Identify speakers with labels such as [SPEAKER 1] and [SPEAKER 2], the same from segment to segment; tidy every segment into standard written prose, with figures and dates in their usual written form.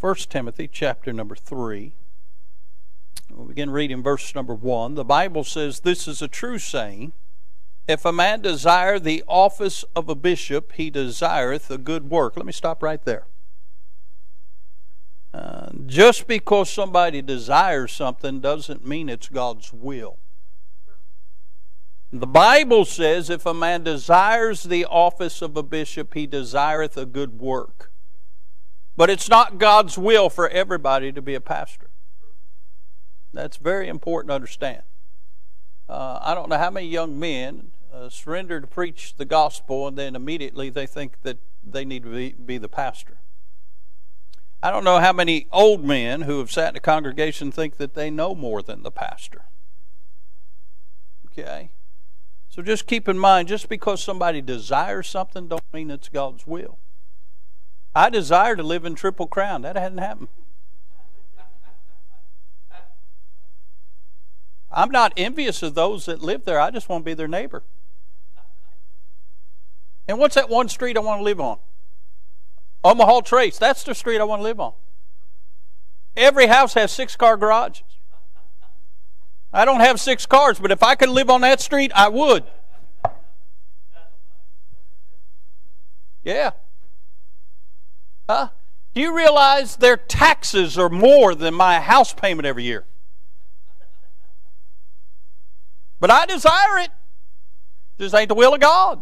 [SPEAKER 1] 1 Timothy chapter number 3. We'll begin reading verse number 1. The Bible says, "This is a true saying, if a man desire the office of a bishop, he desireth a good work." Let me stop right there. Just because somebody desires something doesn't mean it's God's will. The Bible says if a man desires the office of a bishop, he desireth a good work. But it's not God's will for everybody to be a pastor. That's very important to understand. I don't know how many young men surrender to preach the gospel and then immediately they think that they need to be the pastor. I don't know how many old men who have sat in a congregation think that they know more than the pastor. Okay? So just keep in mind, just because somebody desires something don't mean it's God's will. I desire to live in Triple Crown. That hadn't happened. I'm not envious of those that live there. I just want to be their neighbor. And what's that one street I want to live on? Omaha Trace. That's the street I want to live on. Every house has 6-car garages. I don't have 6 cars, but if I could live on that street, I would. Yeah. Huh? Do you realize their taxes are more than my house payment every year? But I desire it. Just ain't the will of God.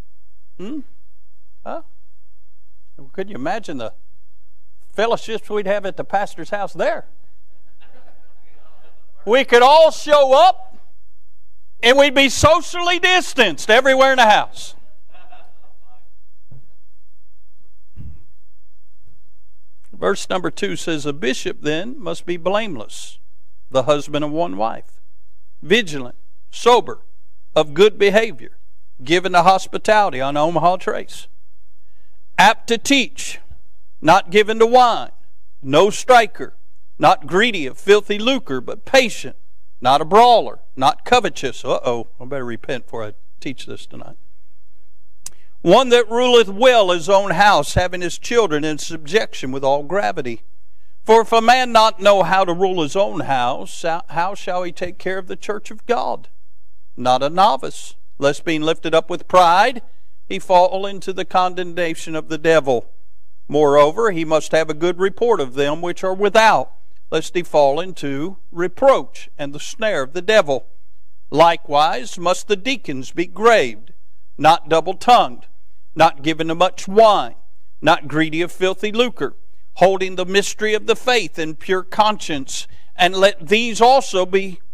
[SPEAKER 1] Huh? Could you imagine the fellowships we'd have at the pastor's house there? We could all show up and we'd be socially distanced everywhere in the house. Verse number 2 says, "A bishop then must be blameless, the husband of one wife, vigilant, sober, of good behavior, given to hospitality," on Omaha Trace, "apt to teach, not given to wine, no striker, not greedy of filthy lucre, but patient, not a brawler, not covetous." I better repent before I teach this tonight. "One that ruleth well his own house, having his children in subjection with all gravity. For if a man not know how to rule his own house, how shall he take care of the church of God? Not a novice, lest being lifted up with pride, he fall into the condemnation of the devil. Moreover, he must have a good report of them which are without, lest he fall into reproach and the snare of the devil. Likewise must the deacons be graved, not double-tongued, not given to much wine, not greedy of filthy lucre, holding the mystery of the faith in pure conscience, and let these also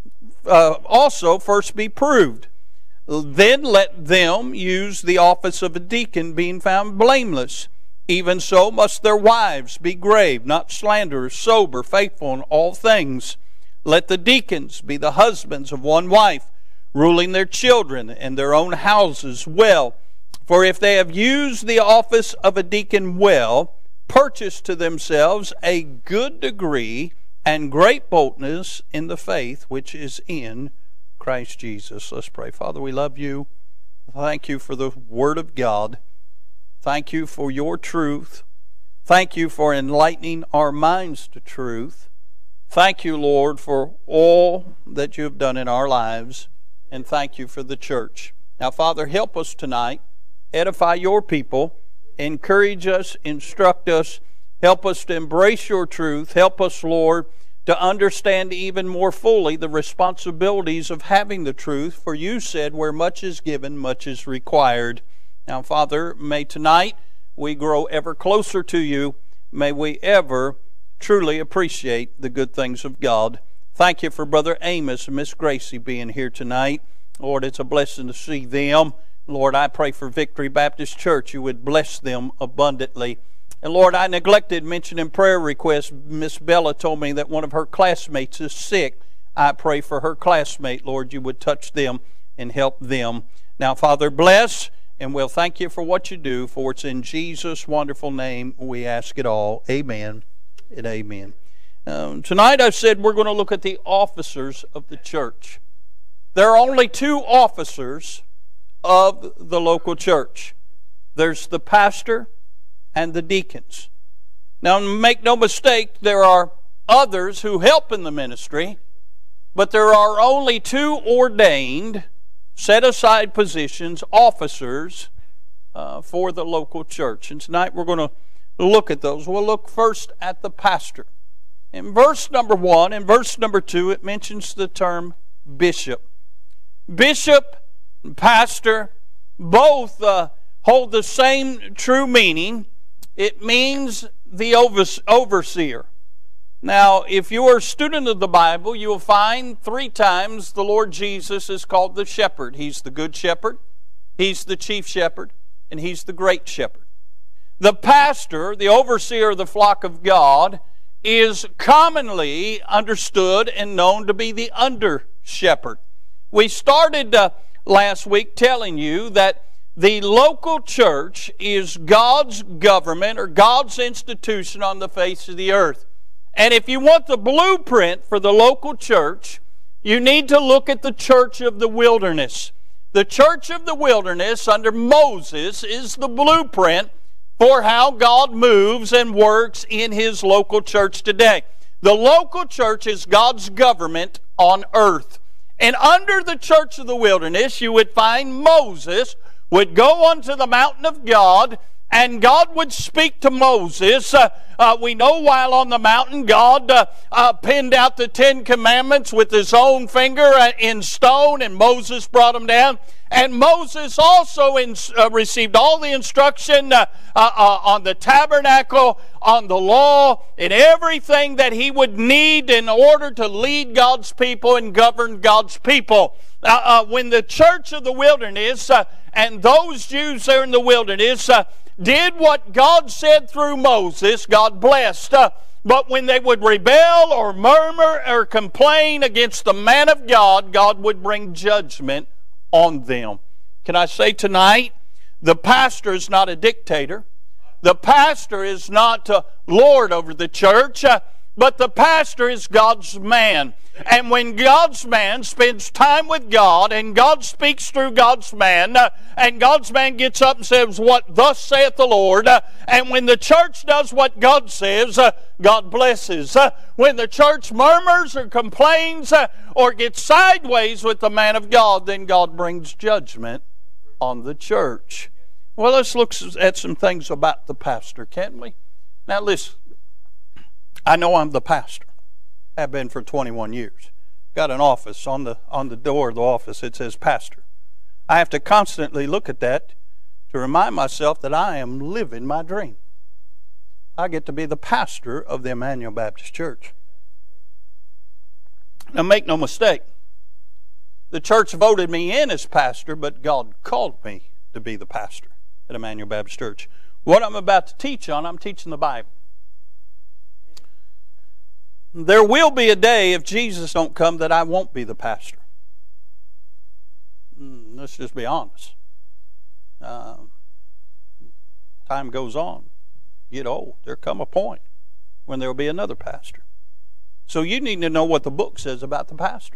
[SPEAKER 1] first be proved. Then let them use the office of a deacon, being found blameless. Even so must their wives be grave, not slanderers, sober, faithful in all things. Let the deacons be the husbands of one wife, ruling their children and their own houses well. For if they have used the office of a deacon well, purchase to themselves a good degree and great boldness in the faith which is in Christ Jesus." Let's pray. Father, we love you. Thank you for the Word of God. Thank you for your truth. Thank you for enlightening our minds to truth. Thank you, Lord, for all that you have done in our lives. And thank you for the church. Now, Father, help us tonight. Edify your people. Encourage us. Instruct us. Help us to embrace your truth. Help us, Lord, to understand even more fully the responsibilities of having the truth. For you said, where much is given, much is required. Now, Father, may tonight we grow ever closer to you. May we ever truly appreciate the good things of God. Thank you for Brother Amos and Miss Gracie being here tonight. Lord, it's a blessing to see them. Lord, I pray for Victory Baptist Church. You would bless them abundantly. And Lord, I neglected mentioning prayer requests. Miss Bella told me that one of her classmates is sick. I pray for her classmate. Lord, you would touch them and help them. Now, Father, bless, and we'll thank you for what you do, for it's in Jesus' wonderful name we ask it all. Amen and amen. Tonight I said we're going to look at the officers of the church. There are only 2 officers of the local church. There's the pastor and the deacons. Now, make no mistake, there are others who help in the ministry, but there are only 2 ordained, set-aside positions, officers, for the local church. And tonight we're going to look at those. We'll look first at the pastor. In verse number 1 and verse number 2, it mentions the term bishop. Bishop and pastor both hold the same true meaning. It means the overseer. Now, if you are a student of the Bible, you will find 3 times the Lord Jesus is called the shepherd. He's the good shepherd, He's the chief shepherd, and He's the great shepherd. The pastor, the overseer of the flock of God, is commonly understood and known to be the under shepherd. We started last week telling you that the local church is God's government or God's institution on the face of the earth. And if you want the blueprint for the local church, you need to look at the church of the wilderness. The church of the wilderness under Moses is the blueprint for how God moves and works in His local church today. The local church is God's government on earth. And under the church of the wilderness, you would find Moses would go onto the mountain of God, and God would speak to Moses. We know while on the mountain, God penned out the 10 Commandments with His own finger in stone, and Moses brought them down. And Moses also received all the instruction on the tabernacle, on the law, and everything that he would need in order to lead God's people and govern God's people. When the church of the wilderness and those Jews there in the wilderness did what God said through Moses, God blessed. But when they would rebel or murmur or complain against the man of God, God would bring judgment on them. Can I say tonight, the pastor is not a dictator. The pastor is not Lord over the church, but the pastor is God's man. And when God's man spends time with God, and God speaks through God's man, and God's man gets up and says, "What thus saith the Lord," and when the church does what God says, God blesses. When the church murmurs or complains or gets sideways with the man of God, then God brings judgment on the church. Well, let's look at some things about the pastor, can't we? Now listen, I know I'm the pastor. Have been for 21 years. Got an office on the door of the office. It says pastor. I have to constantly look at that to remind myself that I am living my dream. I get to be the pastor of the Emmanuel Baptist Church. Now make no mistake, the church voted me in as pastor, but God called me to be the pastor at Emmanuel Baptist Church. What I'm about to teach on, I'm teaching the Bible. There will be a day, if Jesus don't come, that I won't be the pastor. Let's just be honest. Time goes on. Get old. There come a point when there will be another pastor. So you need to know what the book says about the pastor.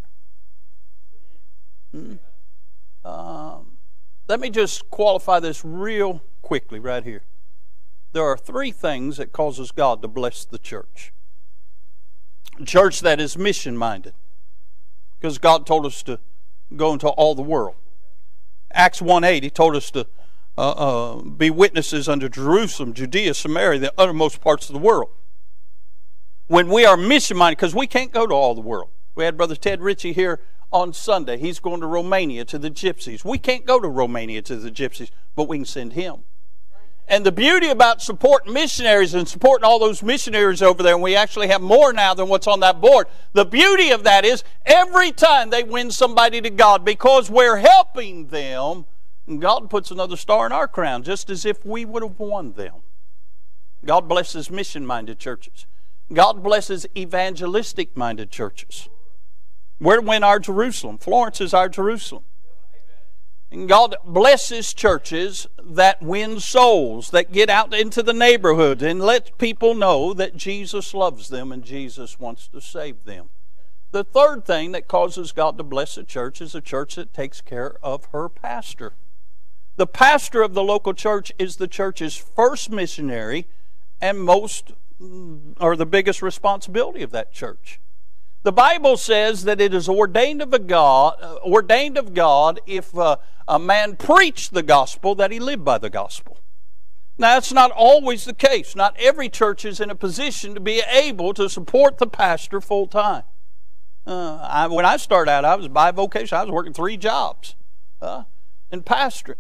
[SPEAKER 1] Let me just qualify this real quickly right here. There are 3 things that causes God to bless the church. A church that is mission-minded, because God told us to go into all the world. Acts 1:8, He told us to be witnesses unto Jerusalem, Judea, Samaria, the uttermost parts of the world. When we are mission-minded, because we can't go to all the world. We had Brother Ted Ritchie here on Sunday. He's going to Romania to the gypsies. We can't go to Romania to the gypsies, but we can send him. And the beauty about supporting missionaries and supporting all those missionaries over there, and we actually have more now than what's on that board, the beauty of that is every time they win somebody to God, because we're helping them, God puts another star in our crown, just as if we would have won them. God blesses mission-minded churches. God blesses evangelistic-minded churches. We're to win our Jerusalem. Florence is our Jerusalem. And God blesses churches that win souls, that get out into the neighborhood and let people know that Jesus loves them and Jesus wants to save them. The third thing that causes God to bless a church is a church that takes care of her pastor. The pastor of the local church is the church's first missionary and most are the biggest responsibility of that church. The Bible says that it is ordained of God if a man preached the gospel, that he lived by the gospel. Now, that's not always the case. Not every church is in a position to be able to support the pastor full time. When I started out, I was bivocational. I was working 3 jobs and pastoring.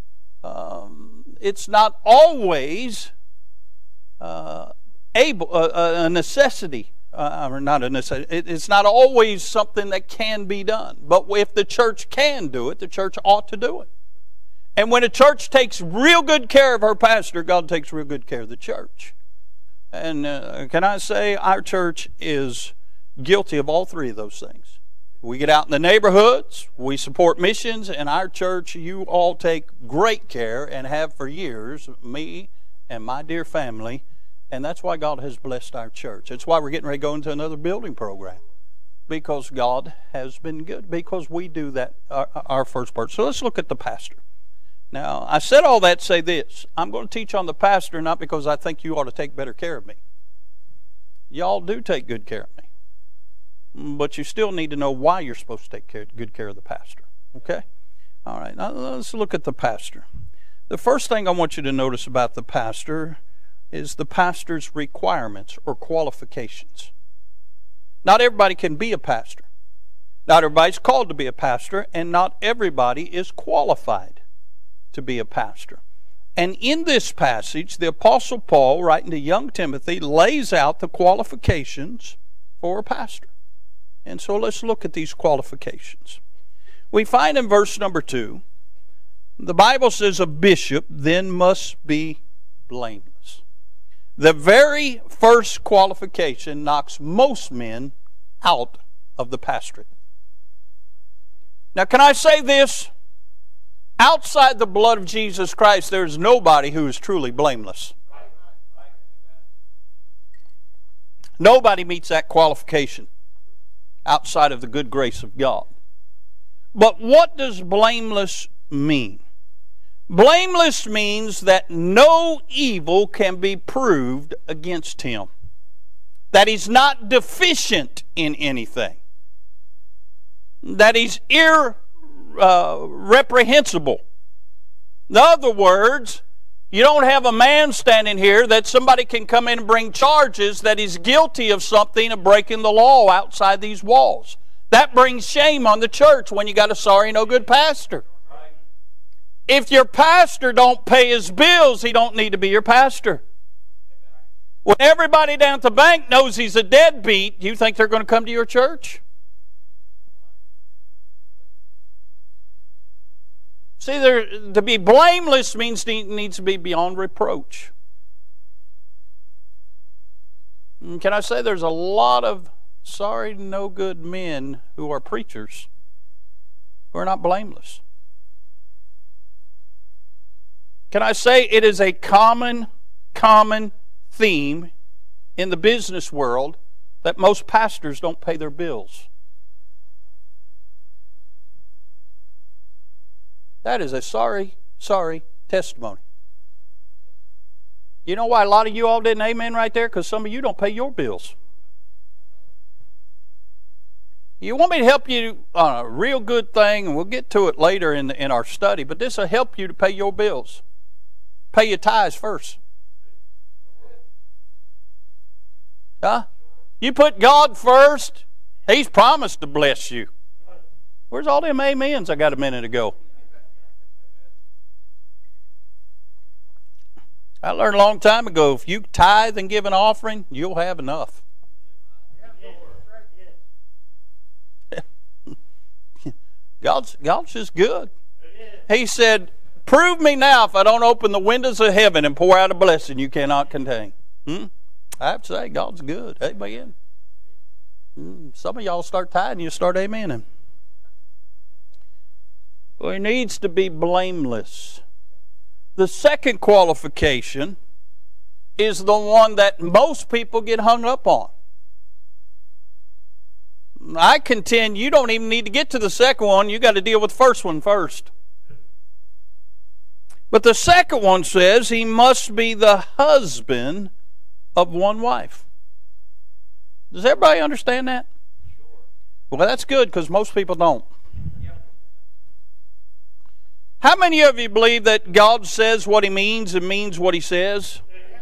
[SPEAKER 1] It's not always a necessity. Or not a necessity. It's not always something that can be done. But if the church can do it, the church ought to do it. And when a church takes real good care of her pastor, God takes real good care of the church. And can I say, our church is guilty of all 3 of those things. We get out in the neighborhoods, we support missions, and our church, you all take great care and have for years, me and my dear family, and that's why God has blessed our church. That's why we're getting ready to go into another building program, because God has been good, because we do that, our first part. So let's look at the pastor. Now, I said all that to say this. I'm going to teach on the pastor not because I think you ought to take better care of me. Y'all do take good care of me. But you still need to know why you're supposed to take good care of the pastor. Okay? All right, now let's look at the pastor. The first thing I want you to notice about the pastor is the pastor's requirements or qualifications. Not everybody can be a pastor. Not everybody's called to be a pastor, and not everybody is qualified to be a pastor. And in this passage, the Apostle Paul, writing to young Timothy, lays out the qualifications for a pastor. And so let's look at these qualifications. We find in verse number 2, the Bible says a bishop then must be blameless. The very first qualification knocks most men out of the pastorate. Now, can I say this? Outside the blood of Jesus Christ, there is nobody who is truly blameless. Nobody meets that qualification outside of the good grace of God. But what does blameless mean? Blameless means that no evil can be proved against him. That he's not deficient in anything. That he's irreprehensible. In other words, you don't have a man standing here that somebody can come in and bring charges that he's guilty of something of breaking the law outside these walls. That brings shame on the church when you got a sorry, no good pastor. If your pastor don't pay his bills, he don't need to be your pastor. When everybody down at the bank knows he's a deadbeat, you think they're going to come to your church? See, to be blameless means he needs to be beyond reproach. And can I say there's a lot of sorry, no good men who are preachers who are not blameless. Can I say it is a common theme in the business world that most pastors don't pay their bills? That is a sorry testimony. You know why a lot of you all didn't amen right there? Because some of you don't pay your bills. You want me to help you on a real good thing, and we'll get to it later in our study, but this will help you to pay your bills. Pay your tithes first. Huh? You put God first, He's promised to bless you. Where's all them amens I got a minute ago? I learned a long time ago, if you tithe and give an offering, you'll have enough. God's just good. He said, prove me now if I don't open the windows of heaven and pour out a blessing you cannot contain. I have to say, God's good. Amen. Some of y'all start tithing, you start amening. Well, he needs to be blameless. The second qualification is the one that most people get hung up on. I contend you don't even need to get to the second one. You got to deal with the first one first. But the second one says he must be the husband of one wife. Does everybody understand that? Well, that's good because most people don't. How many of you believe that God says what He means and means what He says?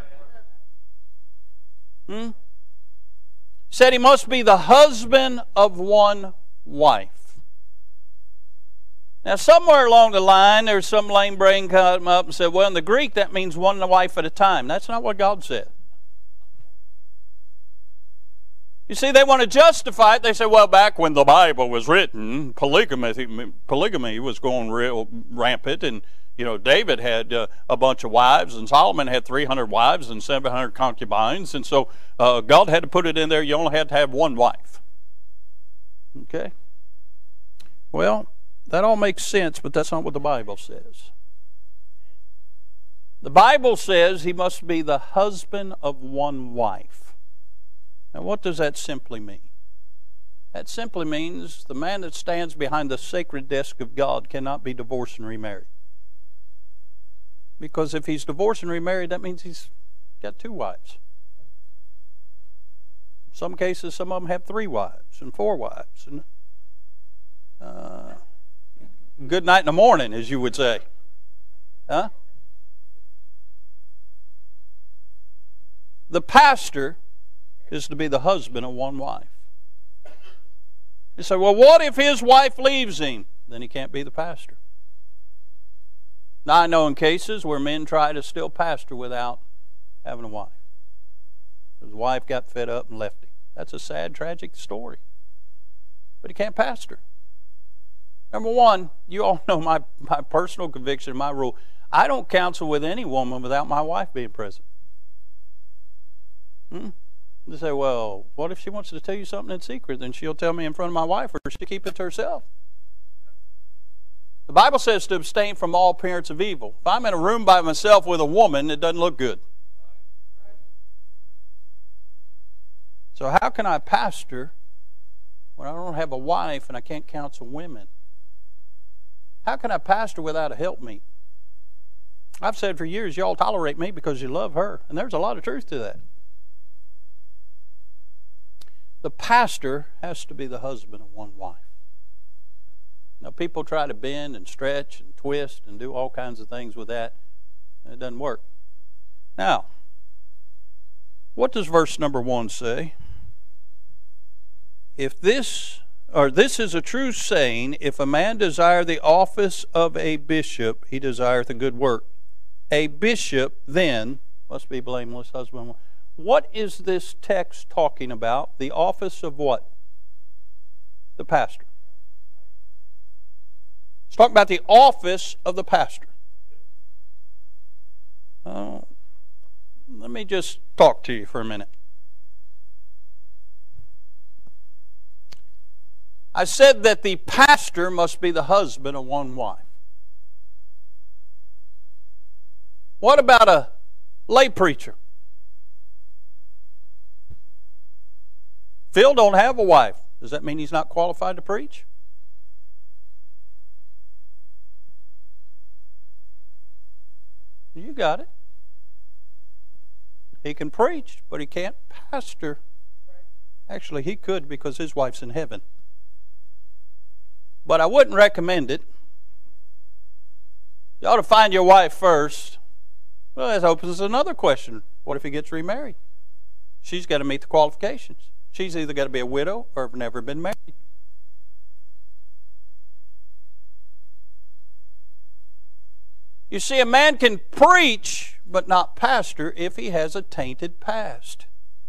[SPEAKER 1] Said He must be the husband of one wife. Now, somewhere along the line, there's some lame brain come up and said, well, in the Greek, that means one wife at a time. That's not what God said. You see, they want to justify it. They say, well, back when the Bible was written, polygamy was going real rampant, and David had a bunch of wives, and Solomon had 300 wives and 700 concubines, and so God had to put it in there. You only had to have one wife. Okay? Well, that all makes sense, but that's not what the Bible says. The Bible says he must be the husband of one wife. Now, what does that simply mean? That simply means the man that stands behind the sacred desk of God cannot be divorced and remarried. Because if he's divorced and remarried, that means he's got two wives. In some cases, some of them have 3 wives and 4 wives. And good night in the morning, as you would say. Huh? The pastor is to be the husband of one wife. You say, well, what if his wife leaves him? Then he can't be the pastor. Now, I know in cases where men try to still pastor without having a wife. His wife got fed up and left him. That's a sad, tragic story. But he can't pastor. Number one, you all know my personal conviction, my rule. I don't counsel with any woman without my wife being present. They say, well, what if she wants to tell you something in secret? Then she'll tell me in front of my wife, or she'll keep it to herself. The Bible says to abstain from all appearance of evil. If I'm in a room by myself with a woman, it doesn't look good. So how can I pastor when I don't have a wife and I can't counsel women? How can I pastor without a helpmeet? I've said for years, y'all tolerate me because you love her. And there's a lot of truth to that. The pastor has to be the husband of one wife. Now, people try to bend and stretch and twist and do all kinds of things with that. And it doesn't work. Now, what does verse number 1 say? If this is a true saying, if a man desire the office of a bishop, he desireth a good work. A bishop then must be blameless, husband of one. What is this text talking about? The office of what? The pastor. It's talking about the office of the pastor. Let me just talk to you for a minute. I said that the pastor must be the husband of one wife. What about a lay preacher? Phil don't have a wife. Does that mean he's not qualified to preach? You got it. He can preach, but he can't pastor. Actually, he could because his wife's in heaven. But I wouldn't recommend it. You ought to find your wife first. Well, that opens another question. What if he gets remarried? She's got to meet the qualifications. She's either got to be a widow or have never been married. You see, a man can preach but not pastor if he has a tainted past.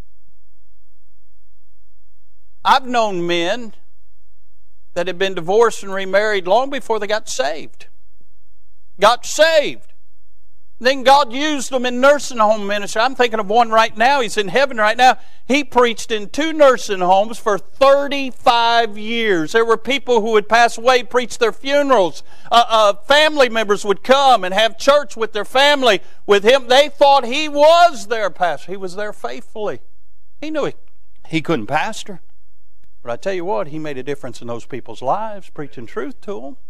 [SPEAKER 1] I've known men that had been divorced and remarried long before they got saved. Got saved. Then God used them in nursing home ministry. I'm thinking of one right now. He's in heaven right now. He preached in 2 nursing homes for 35 years. There were people who would pass away, preach their funerals. Family members would come and have church with their family with him. They thought he was their pastor. He was there faithfully. He knew he couldn't pastor. But I tell you what, he made a difference in those people's lives, preaching truth to them.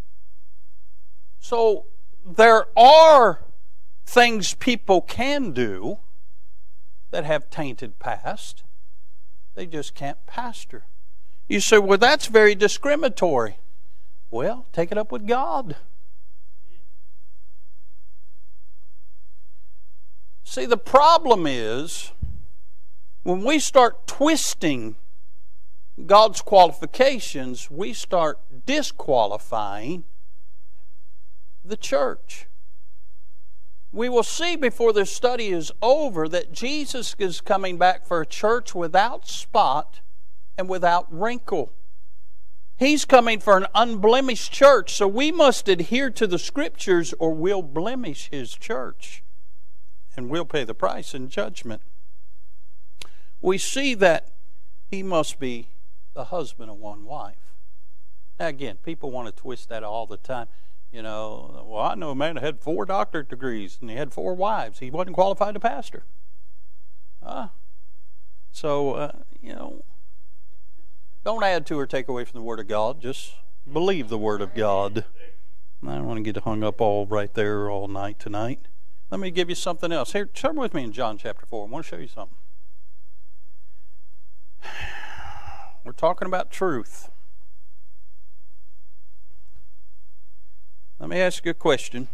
[SPEAKER 1] So there are things people can do, that have tainted past. They just can't pastor. You say, well, that's very discriminatory. Well, take it up with God. See, the problem is when we start twisting God's qualifications, we start disqualifying the church. We will see before this study is over that Jesus is coming back for a church without spot and without wrinkle. He's coming for an unblemished church, so we must adhere to the Scriptures or we'll blemish His church. And we'll pay the price in judgment. We see that He must be the husband of one wife. Now again, people want to twist that all the time. You know, well, I know a man that had 4 doctorate degrees and he had 4 wives. He wasn't qualified to pastor. You know, don't add to or take away from the Word of God. Just believe the Word of God. I don't want to get hung up all right there all night tonight. Let me give you something else. Here, turn with me in John chapter 4. I want to show you something. We're talking about truth. Let me ask you a question.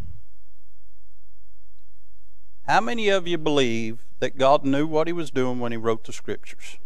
[SPEAKER 1] How many of you believe that God knew what He was doing when He wrote the Scriptures?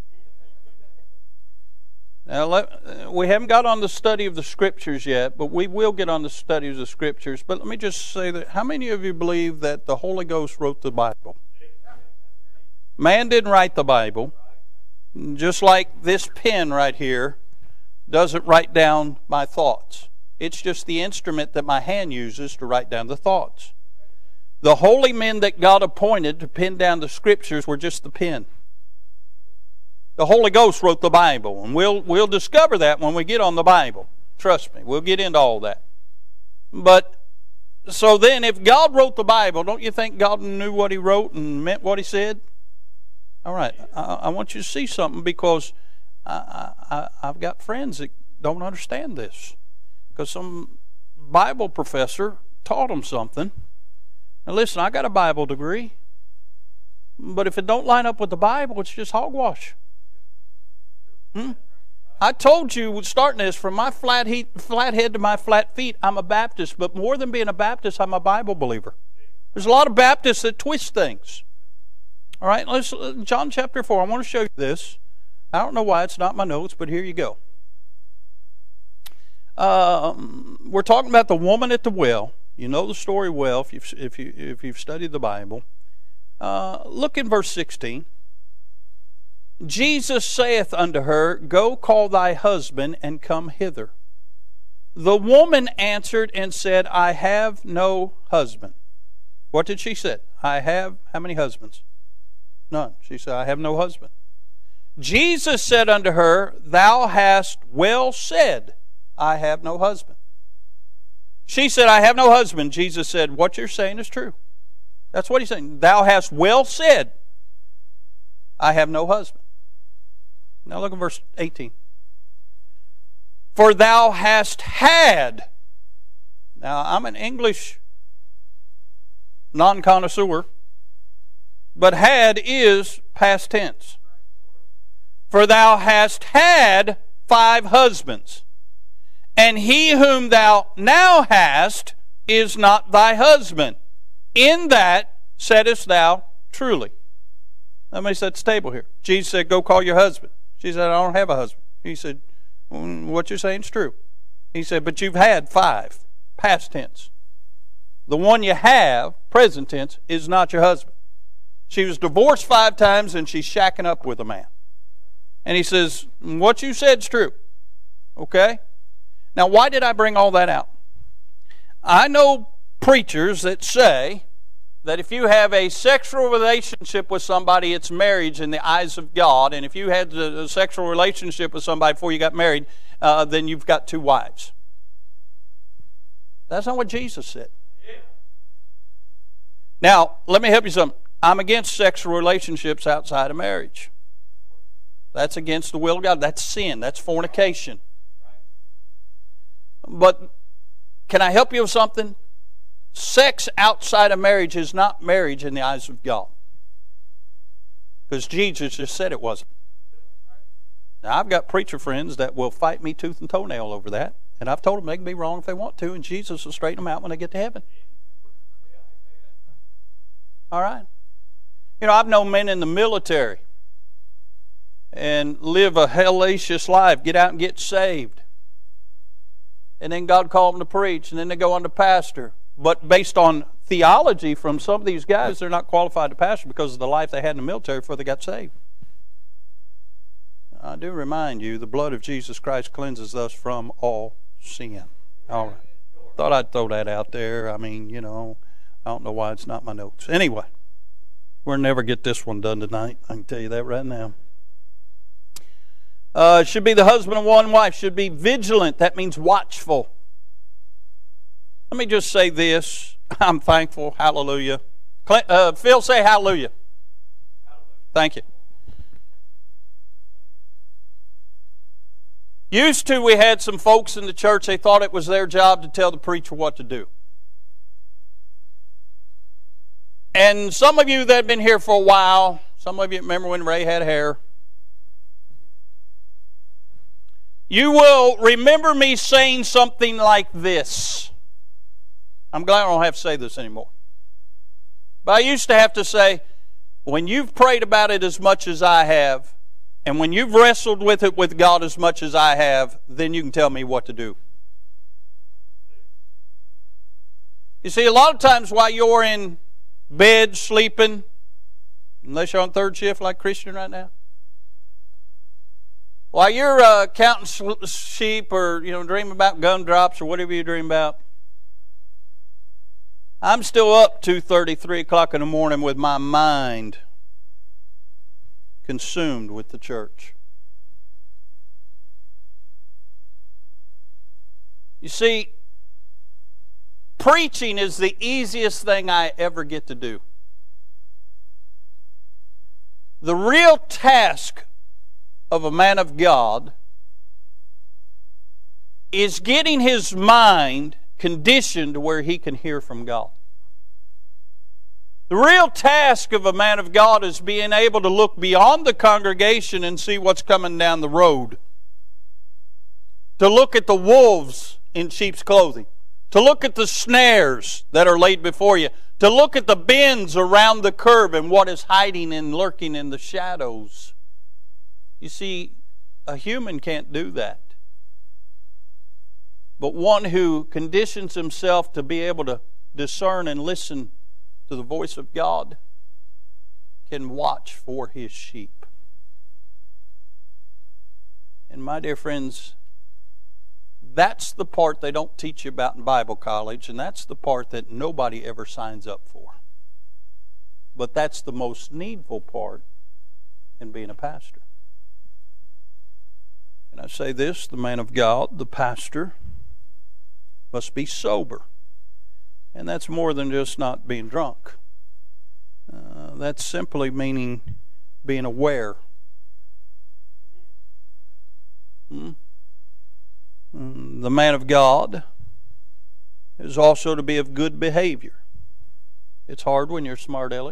[SPEAKER 1] Now, we haven't got on the study of the Scriptures yet, but we will get on the study of the Scriptures. But let me just say that, how many of you believe that the Holy Ghost wrote the Bible? Man didn't write the Bible. Just like this pen right here doesn't write down my thoughts. It's just the instrument that my hand uses to write down the thoughts. The holy men that God appointed to pen down the Scriptures were just the pen. The Holy Ghost wrote the Bible, and we'll discover that when we get on the Bible. Trust me, we'll get into all that. But, so then if God wrote the Bible, don't you think God knew what He wrote and meant what He said? All right, I want you to see something, because I've got friends that don't understand this. Because some Bible professor taught them something. Now listen, I got a Bible degree, but if it don't line up with the Bible, it's just hogwash. I told you, starting this, from my flat head to my flat feet, I'm a Baptist. But more than being a Baptist, I'm a Bible believer. There's a lot of Baptists that twist things. All right, John chapter 4. I want to show you this. I don't know why it's not in my notes, but here you go. We're talking about the woman at the well. You know the story well if you've studied the Bible. Look in verse 16. Jesus saith unto her, Go call thy husband, and come hither. The woman answered and said, I have no husband. What did she say? I have how many husbands? None. She said, I have no husband. Jesus said unto her, Thou hast well said, I have no husband. She said, I have no husband. Jesus said, what you're saying is true. That's what He's saying. Thou hast well said, I have no husband. Now look at verse 18. For thou hast had. Now I'm an English non-connoisseur, but had is past tense. For thou hast had 5 husbands, and he whom thou now hast is not thy husband. In that saidest thou truly. Let me set the table here. Jesus said, Go call your husband. She said, I don't have a husband. He said, what you're saying is true. He said, but you've had 5, past tense. The one you have, present tense, is not your husband. She was divorced 5 times and she's shacking up with a man. And he says, what you said is true. Okay? Now, why did I bring all that out? I know preachers that say that if you have a sexual relationship with somebody, it's marriage in the eyes of God. And if you had a sexual relationship with somebody before you got married, then you've got 2 wives. That's not what Jesus said. Now, let me help you something. I'm against sexual relationships outside of marriage. That's against the will of God. That's sin. That's fornication. But can I help you with something? Sex outside of marriage is not marriage in the eyes of God. Because Jesus just said it wasn't. Now, I've got preacher friends that will fight me tooth and toenail over that. And I've told them they can be wrong if they want to, and Jesus will straighten them out when they get to heaven. All right? You know, I've known men in the military and live a hellacious life, get out and get saved. And then God called them to preach, and then they go on to pastor. But based on theology from some of these guys, they're not qualified to pastor because of the life they had in the military before they got saved. I do remind you, the blood of Jesus Christ cleanses us from all sin. All right. Thought I'd throw that out there. I mean, you know, I don't know why it's not my notes. Anyway, we'll never get this one done tonight. I can tell you that right now. Should be the husband of one wife. Should be vigilant. That means watchful. Let me just say this. I'm thankful. Hallelujah. Phil, say hallelujah. Thank you. Used to, we had some folks in the church, they thought it was their job to tell the preacher what to do. And some of you that have been here for a while, some of you remember when Ray had hair, you will remember me saying something like this. I'm glad I don't have to say this anymore. But I used to have to say, when you've prayed about it as much as I have, and when you've wrestled with it with God as much as I have, then you can tell me what to do. You see, a lot of times while you're in bed sleeping, unless you're on third shift like Christian right now, while you're counting sheep or dreaming about gumdrops or whatever you dream about, I'm still up 2:30, 3 o'clock in the morning with my mind consumed with the church. You see, preaching is the easiest thing I ever get to do. The real task of a man of God is getting his mind conditioned where he can hear from God. The real task of a man of God is being able to look beyond the congregation and see what's coming down the road. To look at the wolves in sheep's clothing. To look at the snares that are laid before you. To look at the bends around the curve and what is hiding and lurking in the shadows. You see, a human can't do that. But one who conditions himself to be able to discern and listen to the voice of God can watch for his sheep. And my dear friends, that's the part they don't teach you about in Bible college, and that's the part that nobody ever signs up for. But that's the most needful part in being a pastor. And I say this, the man of God, the pastor, must be sober. And that's more than just not being drunk. That's simply meaning being aware. The man of God is also to be of good behavior. It's hard when you're smart aleck.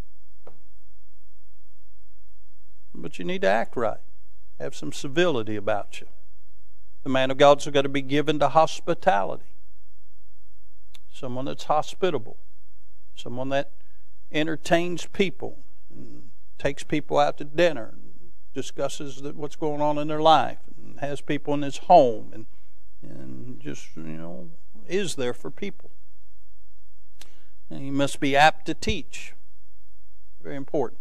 [SPEAKER 1] But you need to act right. Have some civility about you. The man of God's got to be given to hospitality. Someone that's hospitable. Someone that entertains people. And takes people out to dinner. And discusses what's going on in their life. And has people in his home. And just, is there for people. And he must be apt to teach. Very important.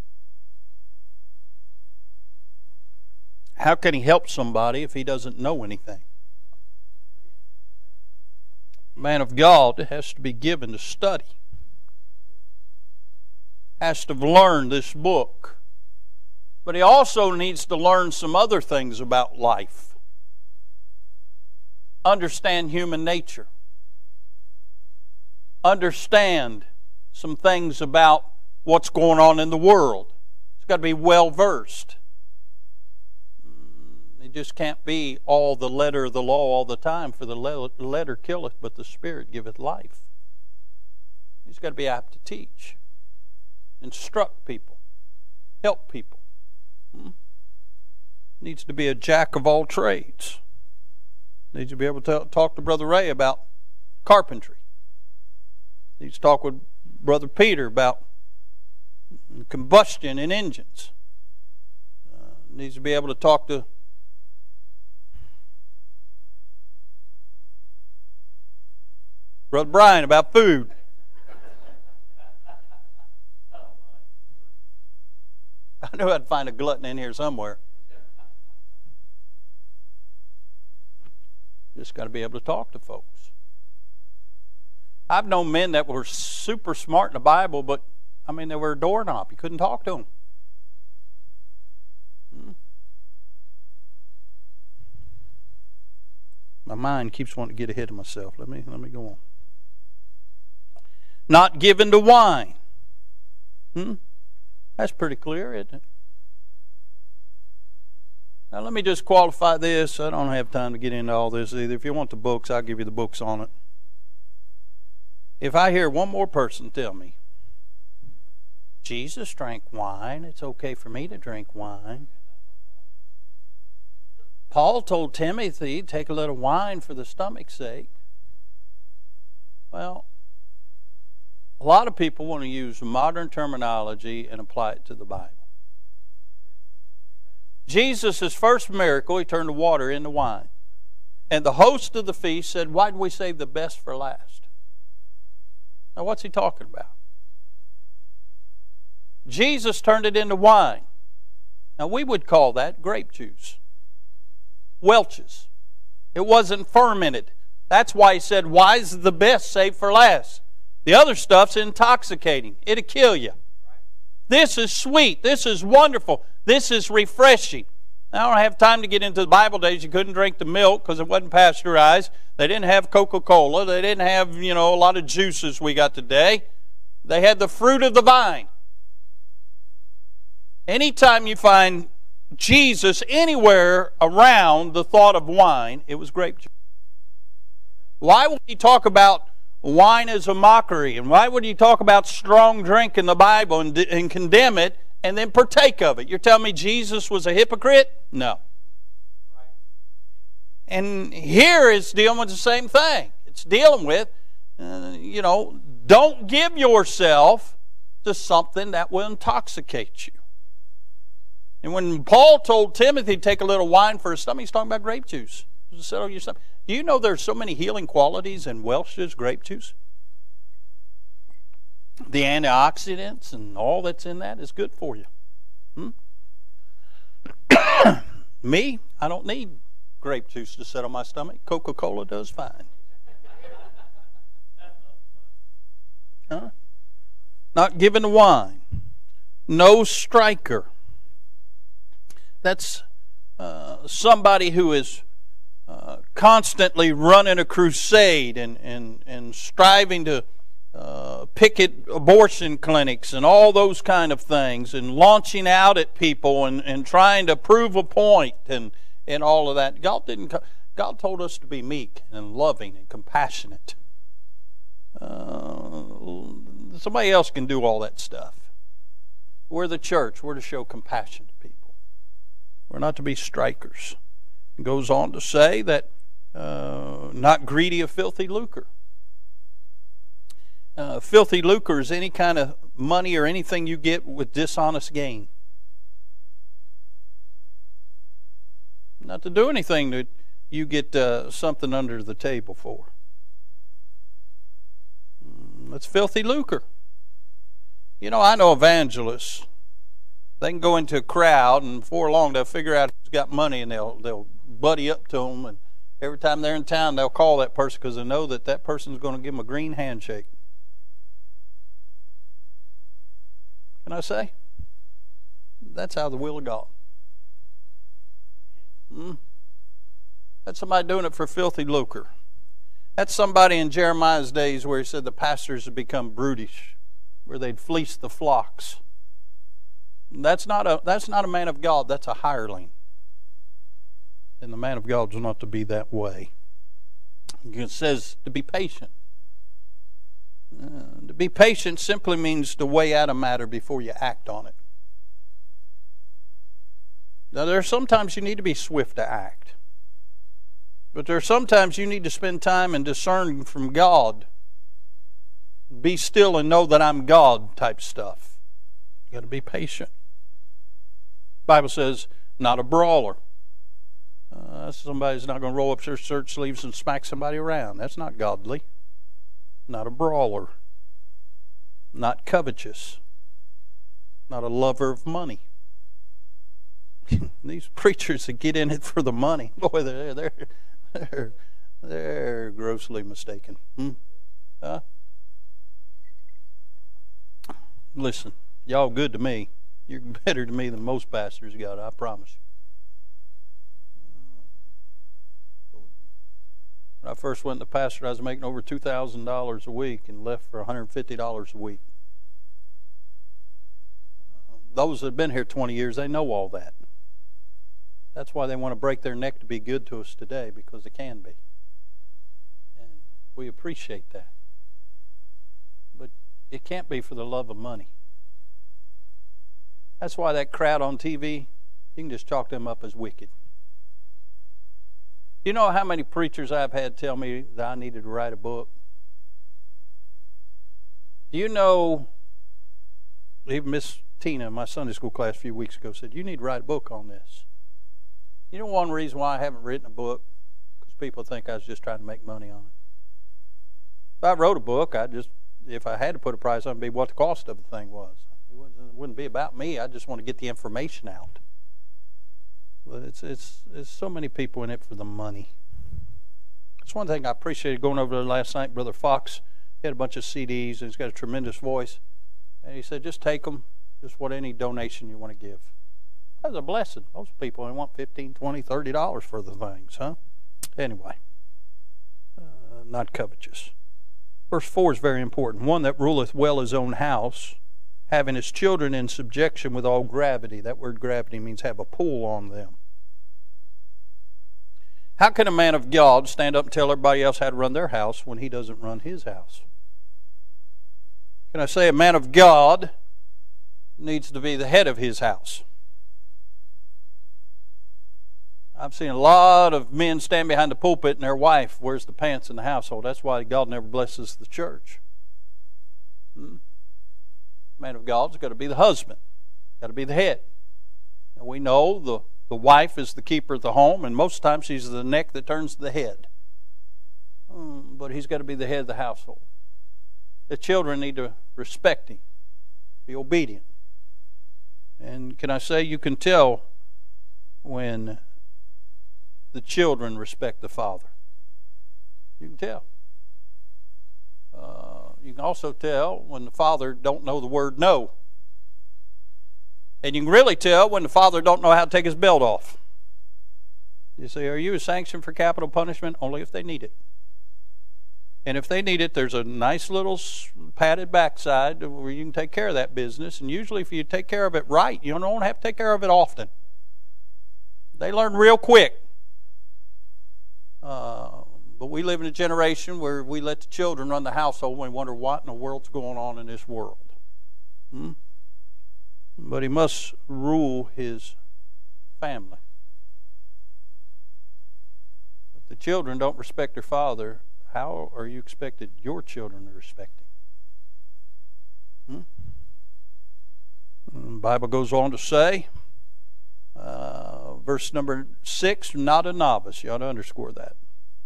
[SPEAKER 1] How can he help somebody if he doesn't know anything? Man of God has to be given to study. Has to learn this book. But he also needs to learn some other things about life. Understand human nature. Understand some things about what's going on in the world. He's got to be well versed. It just can't be all the letter of the law all the time, for the letter killeth, but the Spirit giveth life. He's got to be apt to teach, instruct people, help people. Needs to be a jack of all trades. Needs to be able to talk to Brother Ray about carpentry. Needs to talk with Brother Peter about combustion in engines. Needs to be able to talk to Brother Brian about food. I knew I'd find a glutton in here somewhere. Just got to be able to talk to folks. I've known men that were super smart in the Bible, but, they were a doorknob. You couldn't talk to them. My mind keeps wanting to get ahead of myself. Let me go on. Not given to wine. That's pretty clear, isn't it? Now let me just qualify this. I don't have time to get into all this either. If you want the books, I'll give you the books on it. If I hear one more person tell me, Jesus drank wine, it's okay for me to drink wine. Paul told Timothy, take a little wine for the stomach's sake. Well, a lot of people want to use modern terminology and apply it to the Bible. Jesus' first miracle, he turned the water into wine. And the host of the feast said, why did we save the best for last? Now what's he talking about? Jesus turned it into wine. Now we would call that grape juice. Welch's. It wasn't fermented. That's why he said, why is the best saved for last? The other stuff's intoxicating. It'll kill you. This is sweet. This is wonderful. This is refreshing. I don't have time to get into the Bible days. You couldn't drink the milk because it wasn't pasteurized. They didn't have Coca-Cola. They didn't have, a lot of juices we got today. They had the fruit of the vine. Anytime you find Jesus anywhere around the thought of wine, it was grape juice. Why would he talk about wine as a mockery? And why would he talk about strong drink in the Bible and condemn it and then partake of it? You're telling me Jesus was a hypocrite? No. And here it's dealing with the same thing. It's dealing with, don't give yourself to something that will intoxicate you. And when Paul told Timothy to take a little wine for his stomach, he's talking about grape juice. Settle your stomach. Do you know there's so many healing qualities in Welch's grape juice? The antioxidants and all that's in that is good for you. Me, I don't need grape juice to settle my stomach. Coca-Cola does fine. Not given to wine. No striker. That's somebody who is constantly running a crusade and striving to picket abortion clinics and all those kind of things, and launching out at people and trying to prove a point and all of that. God told us to be meek and loving and compassionate. Somebody else can do all that stuff. We're the church. We're to show compassion to people. We're not to be strikers. It goes on to say that not greedy of filthy lucre. Filthy lucre is any kind of money or anything you get with dishonest gain. Not to do anything that you get something under the table for. That's filthy lucre. I know evangelists. They can go into a crowd, and before long they'll figure out who's got money, and they'll buddy up to them. And every time they're in town, they'll call that person because they know that person's going to give them a green handshake. Can I say? That's out of the will of God. That's somebody doing it for filthy lucre. That's somebody in Jeremiah's days where he said the pastors had become brutish, where they'd fleece the flocks. That's not a man of God. That's a hireling. And the man of God is not to be that way. It says to be patient. To be patient simply means to weigh out a matter before you act on it. Now, there are sometimes you need to be swift to act. But there are sometimes you need to spend time and discern from God. Be still and know that I'm God type stuff. You got to be patient. The Bible says, not a brawler. Somebody's not going to roll up their shirt sleeves and smack somebody around. That's not godly. Not a brawler. Not covetous. Not a lover of money. These preachers that get in it for the money, boy, they're grossly mistaken. Huh? Listen, y'all good to me. You're better to me than most pastors got, I promise you. When I first went to pastor, I was making over $2,000 a week and left for $150 a week. Those that have been here 20 years, they know all that. That's why they want to break their neck to be good to us today, because they can be. And we appreciate that. But it can't be for the love of money. That's why that crowd on TV, you can just chalk them up as wicked. You know how many preachers I've had tell me that I needed to write a book? Do you know, even Miss Tina in my Sunday school class a few weeks ago said, you need to write a book on this. You know one reason why I haven't written a book? Because people think I was just trying to make money on it. If I wrote a book, if I had to put a price on it, it'd be what the cost of the thing was. It wouldn't be about me. I just want to get the information out. But it's so many people in it for the money. That's one thing I appreciated going over there last night. Brother Fox, he had a bunch of CDs, and he's got a tremendous voice. And he said, just take them, just what any donation you want to give. That was a blessing. Most people only want $15, $20, $30 for the things, huh? Anyway, not covetous. Verse 4 is very important. One that ruleth well his own house, having his children in subjection with all gravity. That word gravity means have a pull on them. How can a man of God stand up and tell everybody else how to run their house when he doesn't run his house? Can I say a man of God needs to be the head of his house? I've seen a lot of men stand behind the pulpit and their wife wears the pants in the household. That's why God never blesses the church. Man of God's got to be the husband, got to be the head. And we know the wife is the keeper of the home, and most times she's the neck that turns the head. But he's got to be the head of the household. The children need to respect him, be obedient. And can I say, you can tell when the children respect the father. You can tell. You can also tell when the father don't know the word no. And you can really tell when the father don't know how to take his belt off. You say, are you a sanction for capital punishment? Only if they need it. And if they need it, there's a nice little padded backside where you can take care of that business. And usually if you take care of it right, you don't have to take care of it often. They learn real quick. But we live in a generation where we let the children run the household and we wonder what in the world's going on in this world. But he must rule his family. If the children don't respect their father, how are you expected your children to respect him? The Bible goes on to say, verse number 6, not a novice. You ought to underscore that.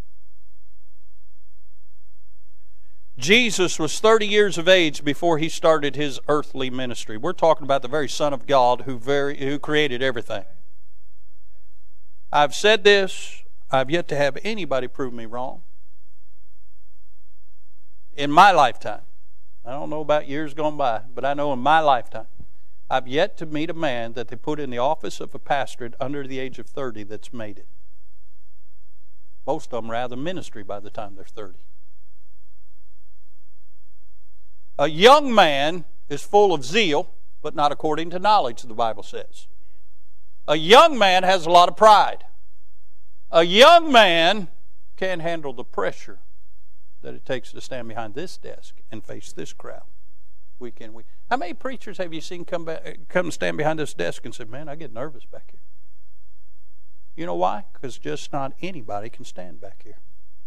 [SPEAKER 1] Jesus was 30 years of age before he started his earthly ministry. We're talking about the very Son of God who created everything. I've said this. I've yet to have anybody prove me wrong. In my lifetime, I don't know about years gone by, but I know in my lifetime, I've yet to meet a man that they put in the office of a pastorate under the age of 30 that's made it. Most of them are out of the ministry by the time they're 30. A young man is full of zeal, but not according to knowledge, the Bible says. A young man has a lot of pride. A young man can't handle the pressure that it takes to stand behind this desk and face this crowd week in, week. How many preachers have you seen come stand behind this desk and said, man, I get nervous back here? You know why? Because just not anybody can stand back here.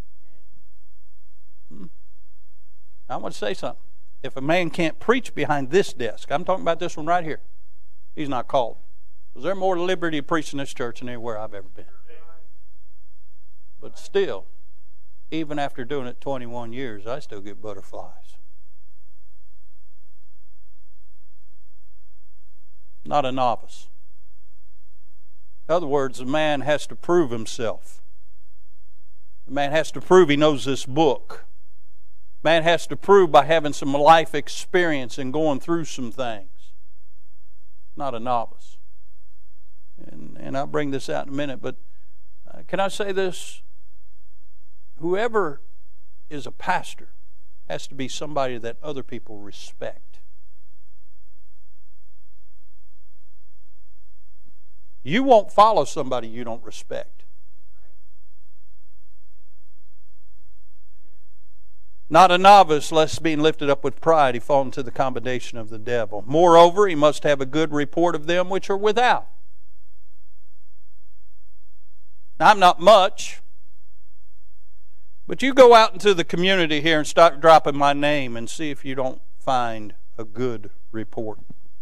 [SPEAKER 1] I want to say something. If a man can't preach behind this desk, I'm talking about this one right here, he's not called. Because there's more liberty to preach in this church than anywhere I've ever been. But still, even after doing it 21 years, I still get butterflies. Not a novice. In other words, a man has to prove himself. The man has to prove he knows this book. Man has to prove by having some life experience and going through some things. Not a novice. And I'll bring this out in a minute, but can I say this? Whoever is a pastor has to be somebody that other people respect. You won't follow somebody you don't respect. Not a novice, lest being lifted up with pride, he fall into the combination of the devil. Moreover, he must have a good report of them which are without. Now, I'm not much, but you go out into the community here and start dropping my name and see if you don't find a good report.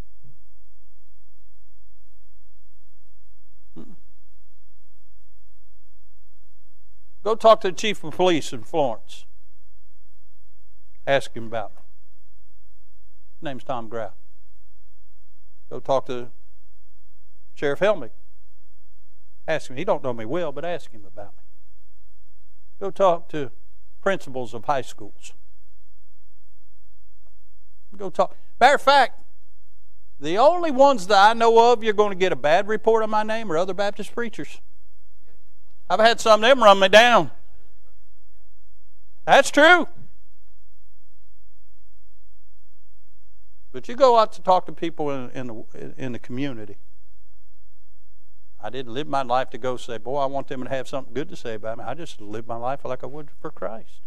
[SPEAKER 1] Go talk to the chief of police in Florence. Ask him about me. His name's Tom Grau. Go talk to Sheriff Helmick. Ask him. He don't know me well, but ask him about me. Go talk to principals of high schools. Go talk. Matter of fact, the only ones that I know of you're going to get a bad report on my name are other Baptist preachers. I've had some of them run me down. That's true. But you go out to talk to people in the community. I didn't live my life to go say, boy, I want them to have something good to say about me. I just lived my life like I would for Christ.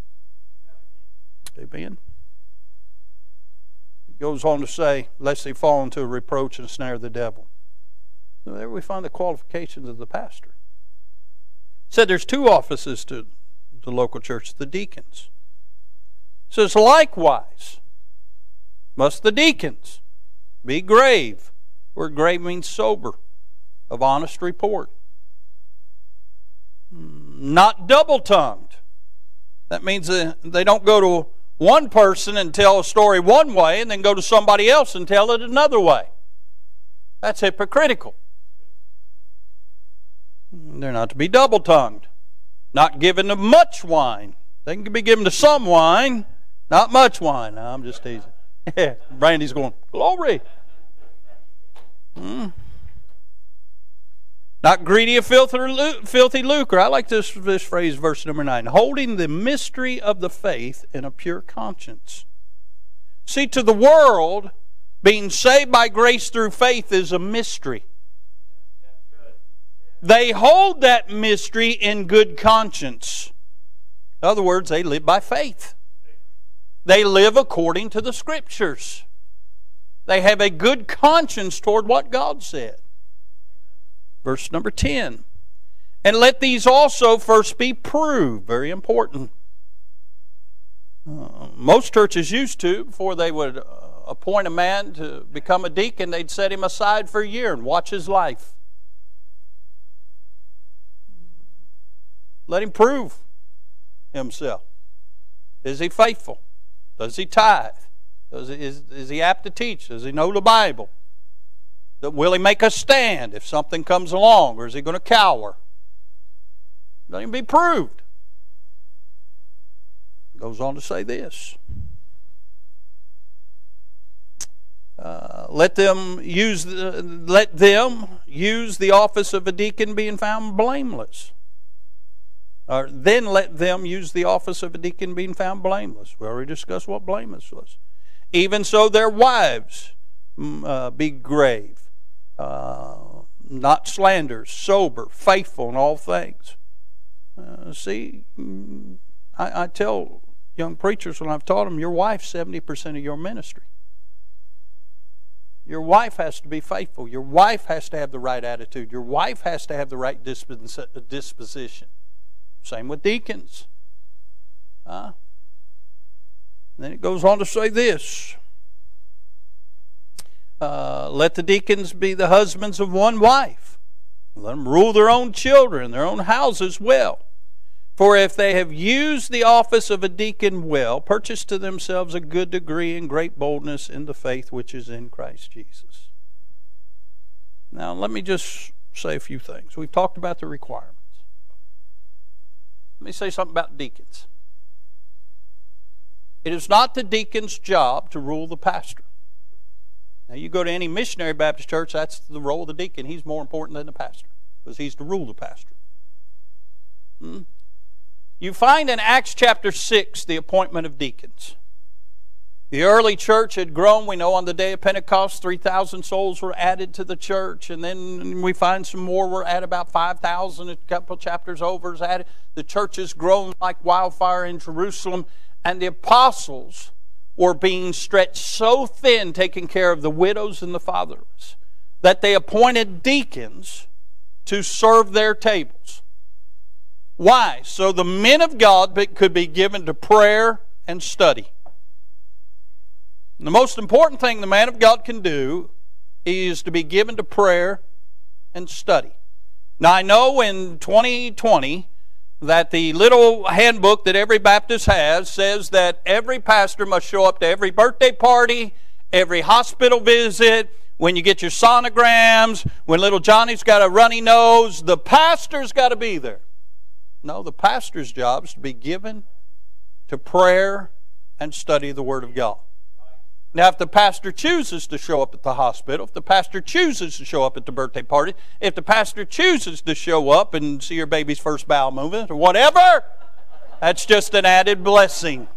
[SPEAKER 1] Amen. It goes on to say, lest they fall into a reproach and snare of the devil. So there we find the qualifications of the pastor. It said there's two offices to the local church, the deacons. It says, likewise, must the deacons be grave, where grave means sober, of honest report. Not double-tongued. That means they don't go to one person and tell a story one way and then go to somebody else and tell it another way. That's hypocritical. They're not to be double-tongued. Not given to much wine. They can be given to some wine, not much wine. No, I'm just teasing. Brandy's going, glory. Not greedy of filthy lucre. I like this phrase, verse number 9. Holding the mystery of the faith in a pure conscience. See, to the world, being saved by grace through faith is a mystery. They hold that mystery in good conscience. In other words, they live by faith. They live according to the Scriptures. They have a good conscience toward what God said. Verse number 10. And let these also first be proved. Very important. Most churches used to, before they would appoint a man to become a deacon, they'd set him aside for a year and watch his life. Let him prove himself. Is he faithful? Does he tithe? Is he apt to teach? Does he know the Bible? Will he make a stand if something comes along, or is he going to cower? Let him be proved. It goes on to say this. Let them use the office of a deacon being found blameless. Or then let them use the office of a deacon being found blameless. We already discussed what blameless was. Even so, their wives be grave, not slanderers, sober, faithful in all things. I tell young preachers when I've taught them, your wife's 70% of your ministry. Your wife has to be faithful. Your wife has to have the right attitude. Your wife has to have the right disposition. Same with deacons. Then it goes on to say this. Let the deacons be the husbands of one wife. Let them rule their own children, their own houses well. For if they have used the office of a deacon well, purchase to themselves a good degree and great boldness in the faith which is in Christ Jesus. Now, let me just say a few things. We've talked about the requirements. Let me say something about deacons. It is not the deacon's job to rule the pastor. Now, you go to any missionary Baptist church, that's the role of the deacon. He's more important than the pastor because he's to rule the pastor. You find in Acts chapter 6 the appointment of deacons. The early church had grown. We know on the day of Pentecost, 3,000 souls were added to the church. And then we find some more were at about 5,000. A couple chapters over is added. The church has grown like wildfire in Jerusalem. And the apostles were being stretched so thin, taking care of the widows and the fatherless, that they appointed deacons to serve their tables. Why? So the men of God could be given to prayer and study. And the most important thing the man of God can do is to be given to prayer and study. Now I know in 2020 that the little handbook that every Baptist has says that every pastor must show up to every birthday party, every hospital visit, when you get your sonograms, when little Johnny's got a runny nose, the pastor's got to be there. No, the pastor's job is to be given to prayer and study the Word of God. Now, if the pastor chooses to show up at the hospital, if the pastor chooses to show up at the birthday party, if the pastor chooses to show up and see your baby's first bowel movement or whatever, that's just an added blessing.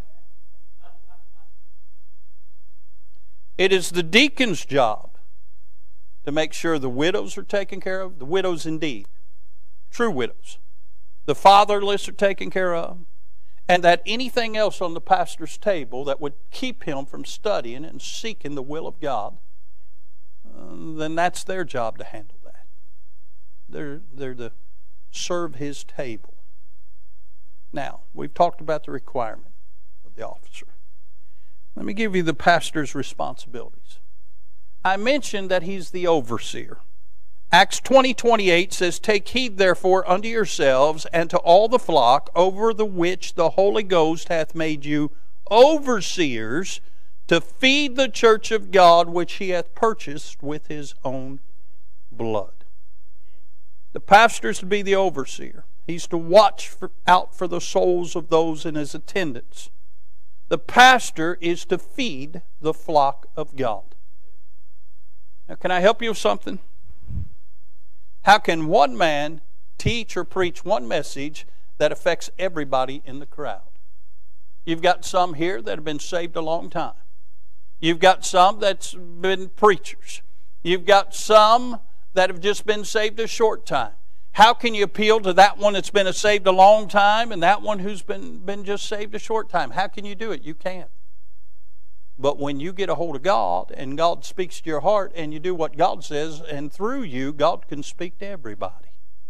[SPEAKER 1] It is the deacon's job to make sure the widows are taken care of, the widows indeed, true widows. The fatherless are taken care of, and that anything else on the pastor's table that would keep him from studying and seeking the will of God, then that's their job to handle that. They're to serve his table. Now, we've talked about the requirement of the officer. Let me give you the pastor's responsibilities. I mentioned that he's the overseer. Acts 20:28 says, "Take heed therefore unto yourselves and to all the flock over the which the Holy Ghost hath made you overseers to feed the church of God which he hath purchased with his own blood." The pastor is to be the overseer. He's to watch out for the souls of those in his attendance. The pastor is to feed the flock of God. Now, can I help you with something? How can one man teach or preach one message that affects everybody in the crowd? You've got some here that have been saved a long time. You've got some that's been preachers. You've got some that have just been saved a short time. How can you appeal to that one that's been saved a long time and that one who's been just saved a short time? How can you do it? You can't. But when you get a hold of God and God speaks to your heart and you do what God says, and through you, God can speak to everybody.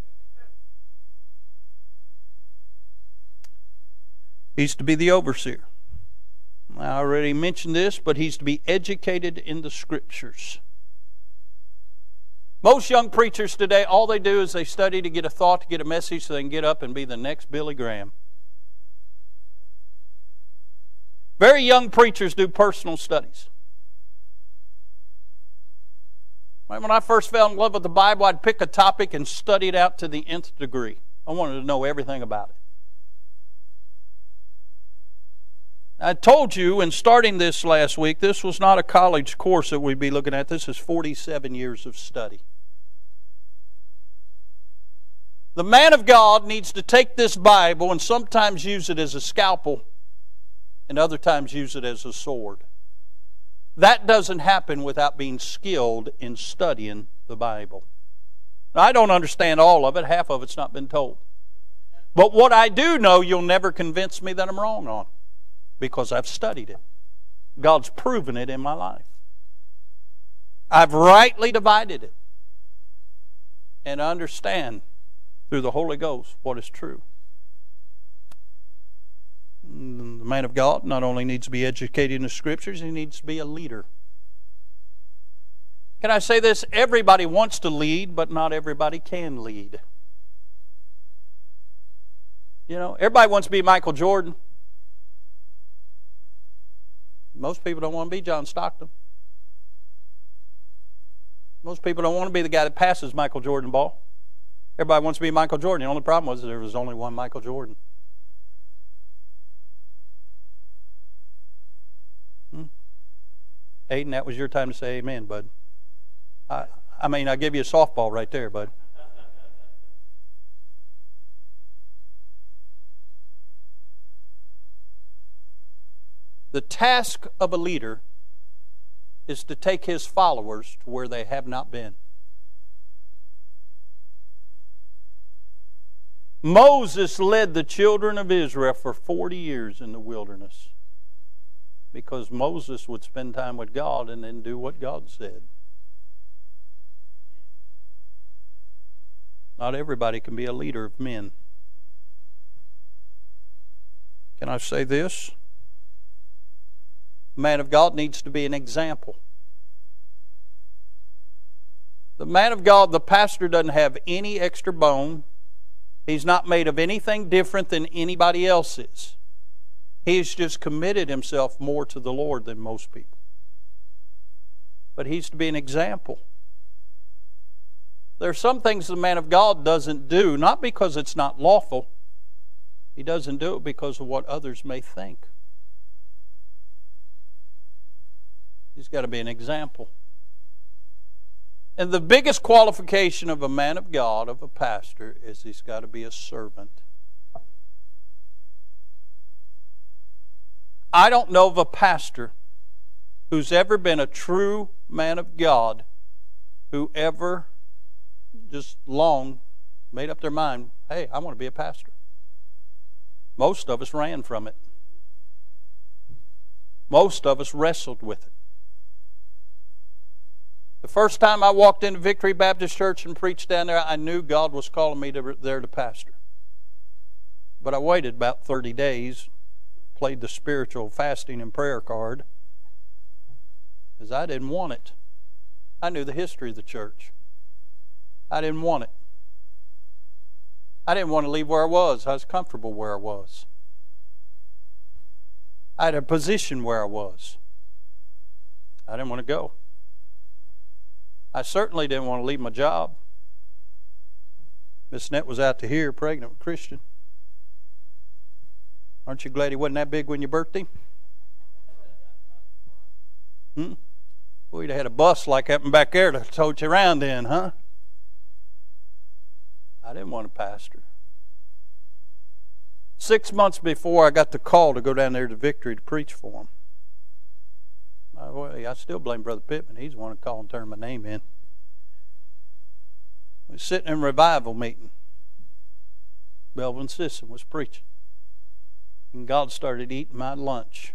[SPEAKER 1] He's to be the overseer. I already mentioned this, but he's to be educated in the Scriptures. Most young preachers today, all they do is they study to get a thought, to get a message, so they can get up and be the next Billy Graham. Very young preachers do personal studies. When I first fell in love with the Bible, I'd pick a topic and study it out to the nth degree. I wanted to know everything about it. I told you in starting this last week, this was not a college course that we'd be looking at. This is 47 years of study. The man of God needs to take this Bible and sometimes use it as a scalpel and other times use it as a sword. That doesn't happen without being skilled in studying the Bible. Now, I don't understand all of it. Half of it's not been told. But what I do know, you'll never convince me that I'm wrong on, because I've studied it. God's proven it in my life. I've rightly divided it and understand through the Holy Ghost what is true. The man of God not only needs to be educated in the Scriptures, he needs to be a leader. Can I say this? Everybody wants to lead, but not everybody can lead. You know, everybody wants to be Michael Jordan. Most people don't want to be John Stockton. Most people don't want to be the guy that passes Michael Jordan the ball. Everybody wants to be Michael Jordan. The only problem was there was only one Michael Jordan. Aiden, that was your time to say amen, bud. I mean, I give you a softball right there, bud. The task of a leader is to take his followers to where they have not been. Moses led the children of Israel for 40 years in the wilderness because Moses would spend time with God and then do what God said. Not everybody can be a leader of men. Can I say this? The man of God needs to be an example. The man of God, the pastor, doesn't have any extra bone. He's not made of anything different than anybody else is. He's just committed himself more to the Lord than most people. But he's to be an example. There are some things the man of God doesn't do, not because it's not lawful. He doesn't do it because of what others may think. He's got to be an example. And the biggest qualification of a man of God, of a pastor, is he's got to be a servant. I don't know of a pastor who's ever been a true man of God who ever just long made up their mind, hey, I want to be a pastor. Most of us ran from it. Most of us wrestled with it. The first time I walked into Victory Baptist Church and preached down there, I knew God was calling me there to pastor. But I waited about 30 days, played the spiritual fasting and prayer card, because I didn't want it. I knew the history of the church. I didn't want it. I didn't want to leave where I was. I was comfortable where I was. I had a position where I was. I didn't want to go. I certainly didn't want to leave my job. Miss Nett was out to here pregnant with Christian. Aren't you glad he wasn't that big when you birthed him? We'd have had a bus like that back there to tote you around in, huh? I didn't want to pastor. 6 months before I got the call to go down there to Victory to preach for him. I still blame Brother Pittman. He's the one who called and turned my name in. We was sitting in a revival meeting. Belvin Sisson was preaching. And God started eating my lunch.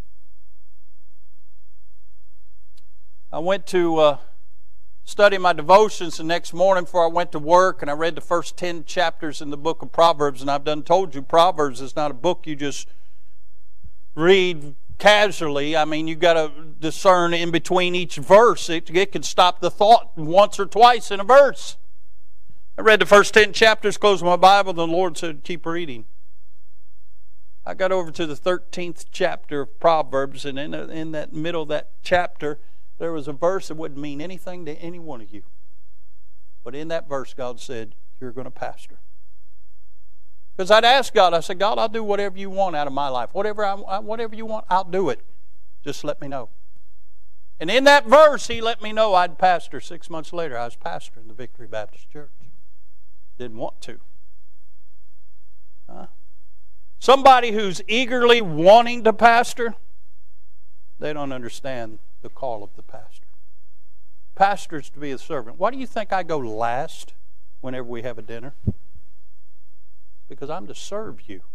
[SPEAKER 1] I went to study my devotions the next morning before I went to work, and I read the first 10 chapters in the book of Proverbs, and I've done told you Proverbs is not a book you just read casually. I mean, you've got to discern in between each verse. It can stop the thought once or twice in a verse. I read the first 10 chapters, closed my Bible, and the Lord said, keep reading. I got over to the 13th chapter of Proverbs, and in that middle of that chapter, there was a verse that wouldn't mean anything to any one of you. But in that verse, God said, you're going to pastor. Because I'd ask God, I said, God, I'll do whatever you want out of my life. Whatever you want, I'll do it. Just let me know. And in that verse, He let me know I'd pastor. 6 months later, I was pastor in the Victory Baptist Church. Didn't want to. Somebody who's eagerly wanting to pastor, they don't understand the call of the pastor. Pastor's to be a servant. Why do you think I go last whenever we have a dinner? Because I'm to serve you,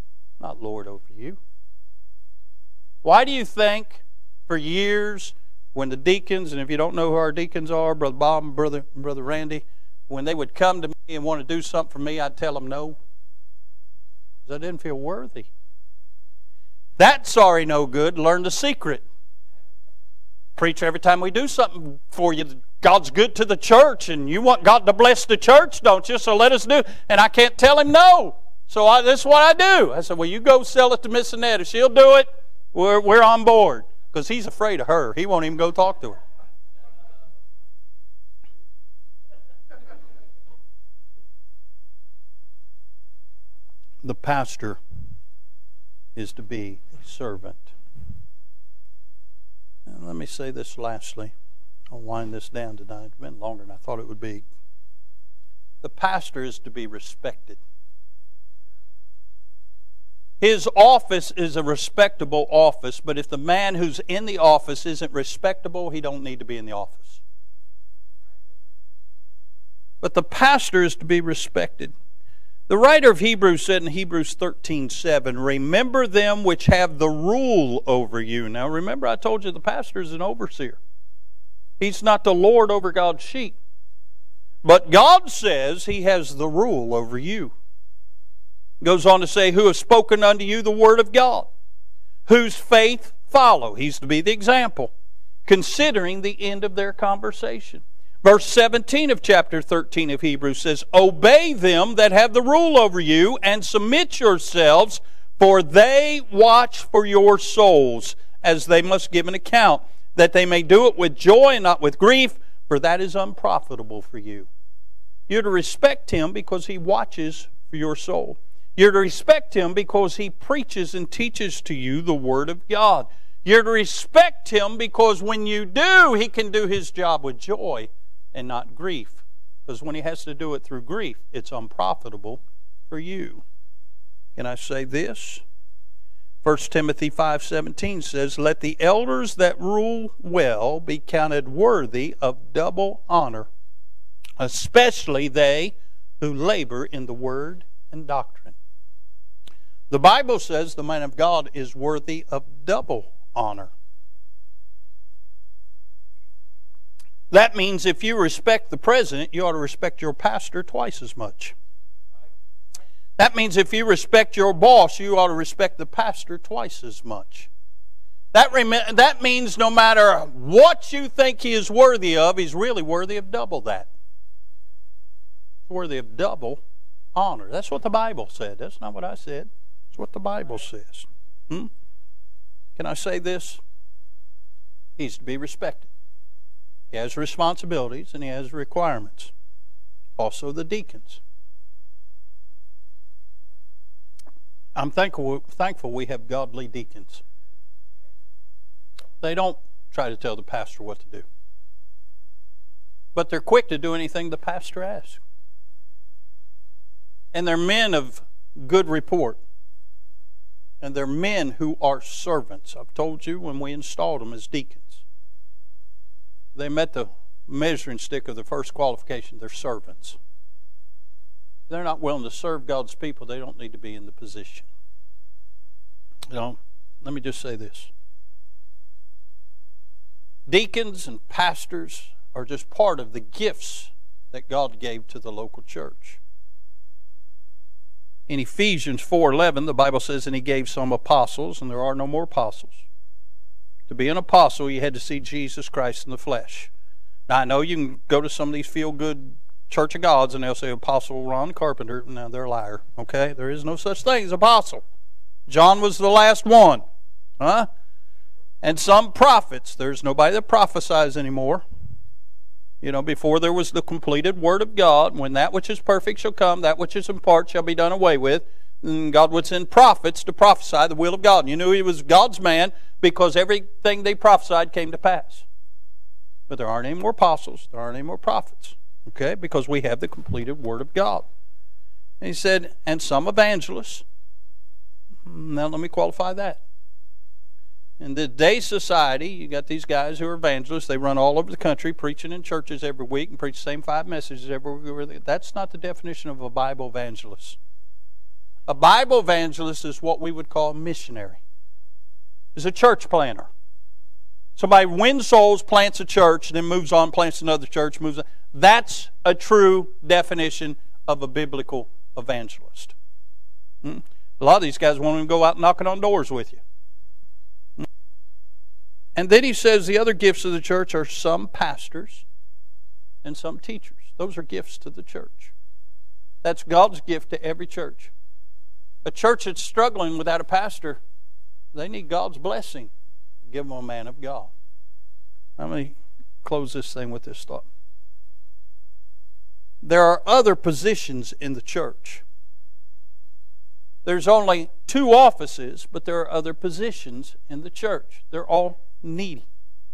[SPEAKER 1] not lord over you. Why do you think for years when the deacons, and if you don't know who our deacons are, Brother Bob and Brother Randy, when they would come to me and want to do something for me, I'd tell them no. Because I didn't feel worthy. That sorry no good, learn the secret. Preacher, every time we do something for you, God's good to the church, and you want God to bless the church, don't you? So let us do. And I can't tell him no. So this is what I do. I said, well, you go sell it to Miss Annette. If she'll do it, we're on board. Because he's afraid of her. He won't even go talk to her. The pastor is to be a servant. And let me say this lastly. I'll wind this down tonight. It's been longer than I thought it would be. The pastor is to be respected. His office is a respectable office, but if the man who's in the office isn't respectable, he don't need to be in the office. But the pastor is to be respected. The writer of Hebrews said in Hebrews 13:7, remember them which have the rule over you. Now remember, I told you the pastor is an overseer. He's not the Lord over God's sheep. But God says he has the rule over you. Goes on to say, who have spoken unto you the word of God, whose faith follow. He's to be the example, considering the end of their conversation. Verse 17 of chapter 13 of Hebrews says, obey them that have the rule over you, and submit yourselves, for they watch for your souls, as they must give an account, that they may do it with joy and not with grief, for that is unprofitable for you. You're to respect him because he watches for your soul. You're to respect him because he preaches and teaches to you the Word of God. You're to respect him because when you do, he can do his job with joy and not grief. Because when he has to do it through grief, it's unprofitable for you. Can I say this? 1 Timothy 5:17 says, let the elders that rule well be counted worthy of double honor, especially they who labor in the word and doctrine. The Bible says the man of God is worthy of double honor. That means if you respect the president, you ought to respect your pastor twice as much. That means if you respect your boss, you ought to respect the pastor twice as much. That means no matter what you think he is worthy of, he's really worthy of double that. Worthy of double honor. That's what the Bible said. That's not what I said. That's what the Bible says. Can I say this? He's to be respected. He has responsibilities and he has requirements. Also the deacons. I'm thankful we have godly deacons. They don't try to tell the pastor what to do. But they're quick to do anything the pastor asks. And they're men of good report. And they're men who are servants. I've told you when we installed them as deacons. They met the measuring stick of the first qualification. They're servants. If they're not willing to serve God's people, they don't need to be in the position. Let me just say this. Deacons and pastors are just part of the gifts that God gave to the local church. In Ephesians 4:11, the Bible says, and he gave some apostles, and there are no more apostles. To be an apostle, you had to see Jesus Christ in the flesh. Now, I know you can go to some of these feel-good Church of Gods, and they'll say Apostle Ron Carpenter. Now, they're a liar, okay? There is no such thing as apostle. John was the last one. And some prophets. There's nobody that prophesies anymore. Before there was the completed Word of God, when that which is perfect shall come, that which is in part shall be done away with. And God would send prophets to prophesy the will of God. And you knew he was God's man because everything they prophesied came to pass. But there aren't any more apostles. There aren't any more prophets. Okay? Because we have the completed Word of God. And he said, and some evangelists. Now let me qualify that. In today's society, you got these guys who are evangelists. They run all over the country preaching in churches every week and preach the same 5 messages every week. That's not the definition of a Bible evangelist. A Bible evangelist is what we would call a missionary. Is a church planner. Somebody wins souls, plants a church, and then moves on, plants another church, moves on. That's a true definition of a biblical evangelist. A lot of these guys won't even go out knocking on doors with you. And then he says the other gifts of the church are some pastors and some teachers. Those are gifts to the church. That's God's gift to every church. A church that's struggling without a pastor, they need God's blessing. Give them a man of God. Let me close this thing with this thought. There are other positions in the church. There's only 2 offices, but there are other positions in the church. They're all needy.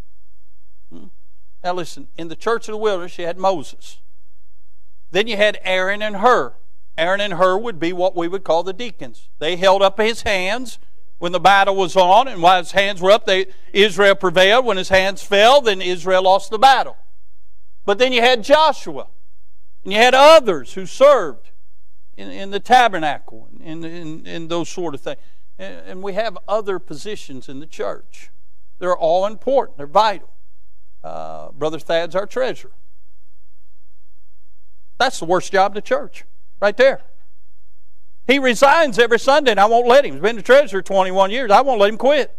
[SPEAKER 1] Now listen, in the church of the wilderness, you had Moses. Then you had Aaron and Hur. Aaron and Hur would be what we would call the deacons. They held up his hands when the battle was on, and while his hands were up, Israel prevailed. When his hands fell, then Israel lost the battle. But then you had Joshua, and you had others who served in the tabernacle, in those sort of things. And we have other positions in the church. They're all important. They're vital. Brother Thad's our treasurer. That's the worst job in the church, right there. He resigns every Sunday, and I won't let him. He's been the treasurer 21 years. I won't let him quit.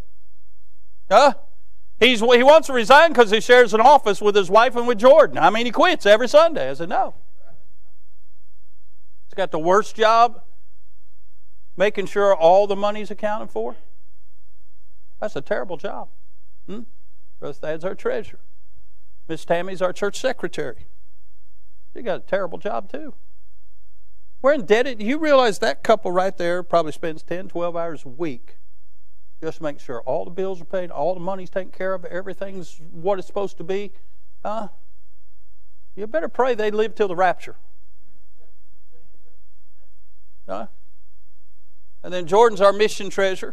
[SPEAKER 1] He wants to resign because he shares an office with his wife and with Jordan. I mean, he quits every Sunday. I said, no. He's got the worst job, making sure all the money's accounted for. That's a terrible job. Brother Thad's our treasurer. Miss Tammy's our church secretary. She got a terrible job too. We're indebted. You realize that couple right there probably spends 10, 12 hours a week just making sure all the bills are paid, all the money's taken care of, everything's what it's supposed to be. You better pray they live till the rapture. And then Jordan's our mission treasurer.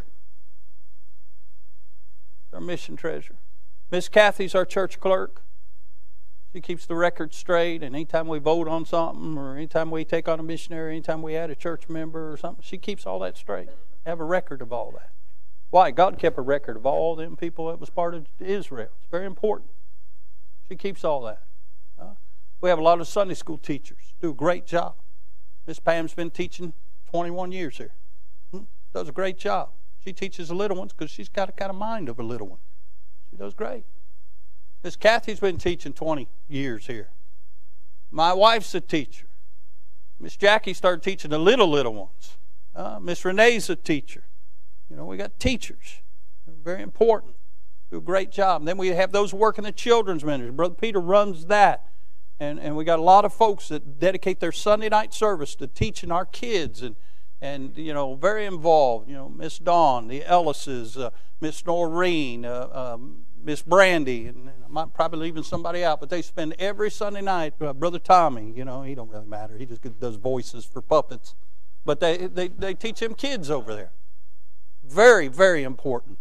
[SPEAKER 1] Our mission treasurer. Miss Kathy's our church clerk. She keeps the record straight, and anytime we vote on something, or anytime we take on a missionary, anytime we add a church member or something, she keeps all that straight. Have a record of all that. Why? God kept a record of all them people that was part of Israel. It's very important. She keeps all that. We have a lot of Sunday school teachers. Do a great job. Miss Pam's been teaching 21 years here. Does a great job. She teaches the little ones because she's got a kind of mind of a little one. She does great. Miss Kathy's been teaching 20 years here. My wife's a teacher. Miss Jackie started teaching the little ones. Miss Renee's a teacher. We got teachers. They're very important. Do a great job. And then we have those working the children's ministry. Brother Peter runs that. And we got a lot of folks that dedicate their Sunday night service to teaching our kids and very involved. Miss Dawn, the Ellises, Miss Noreen, Miss Brandy, and I might probably leaving somebody out, but they spend every Sunday night. Brother Tommy, he don't really matter. He just does voices for puppets, but they teach them kids over there. Very, very important.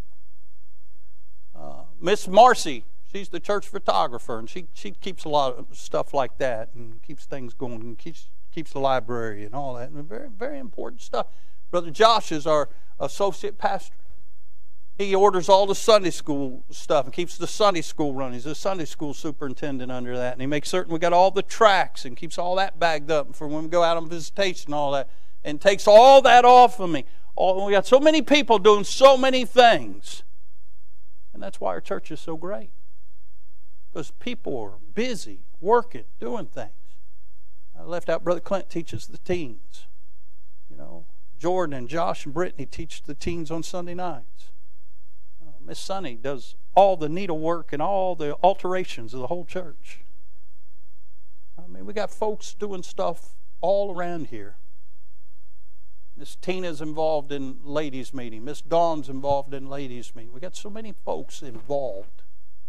[SPEAKER 1] Miss Marcy, she's the church photographer, and she keeps a lot of stuff like that and keeps things going and keeps the library and all that. And very, very important stuff. Brother Josh is our associate pastor. He orders all the Sunday school stuff and keeps the Sunday school running. He's a Sunday school superintendent under that. And he makes certain we got all the tracts and keeps all that bagged up for when we go out on visitation and all that. And takes all that off of me. We got so many people doing so many things. And that's why our church is so great. Because people are busy, working, doing things. I left out Brother Clint teaches the teens. Jordan and Josh and Brittany teach the teens on Sunday nights. Miss Sunny does all the needlework and all the alterations of the whole church. We got folks doing stuff all around here. Miss Tina's involved in ladies' meeting. Miss Dawn's involved in ladies' meeting. We got so many folks involved.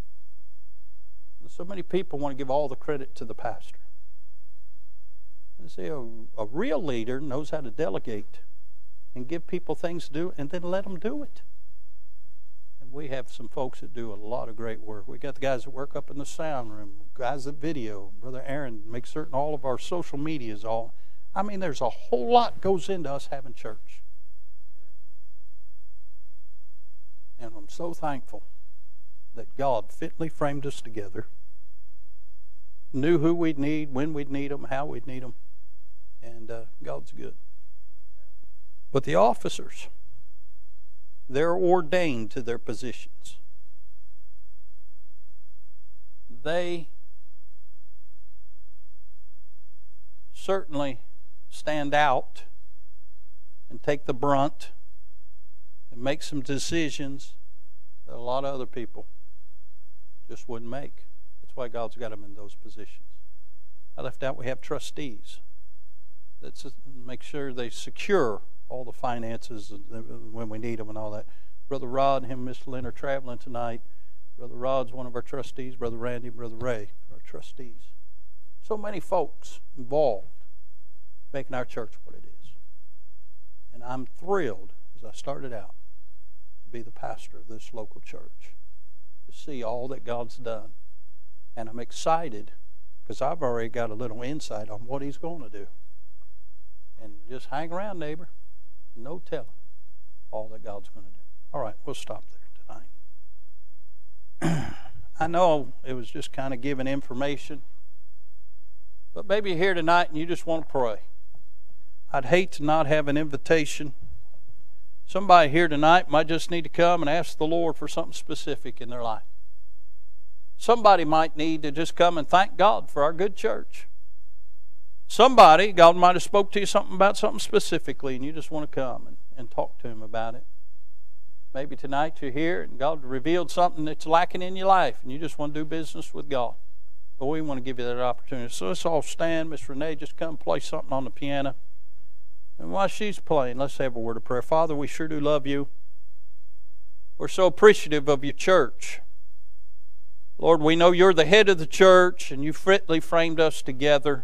[SPEAKER 1] So many people want to give all the credit to the pastor. You see, a real leader knows how to delegate and give people things to do and then let them do it. And we have some folks that do a lot of great work. We got the guys that work up in the sound room, guys that video. Brother Aaron makes certain all of our social media is all. There's a whole lot goes into us having church. And I'm so thankful that God fitly framed us together, knew who we'd need, when we'd need them, how we'd need them, and God's good. But the officers, they're ordained to their positions. They certainly stand out and take the brunt and make some decisions that a lot of other people just wouldn't make. That's why God's got them in those positions. I left out we have trustees that make sure they secure all the finances when we need them and all that. Brother Rod and him and Miss Lynn are traveling tonight. Brother Rod's one of our trustees. Brother Randy and Brother Ray are our trustees. So many folks involved making our church what it is. And I'm thrilled, as I started out, to be the pastor of this local church, to see all that God's done. And I'm excited because I've already got a little insight on what He's going to do. And just hang around, neighbor. No telling all that God's going to do. All right, we'll stop there tonight. I know it was just kind of giving information, but maybe you're here tonight and you just want to pray. I'd hate to not have an invitation. Somebody here tonight might just need to come and ask the Lord for something specific in their life. Somebody might need to just come and thank God for our good church. Somebody, God might have spoke to you something about something specifically and you just want to come and talk to Him about it. Maybe tonight you're here and God revealed something that's lacking in your life and you just want to do business with God. But we want to give you that opportunity. So let's all stand. Miss Renee, just come play something on the piano. And while she's playing, let's have a word of prayer. Father, we sure do love you. We're so appreciative of your church. Lord, we know you're the head of the church and you fitly framed us together.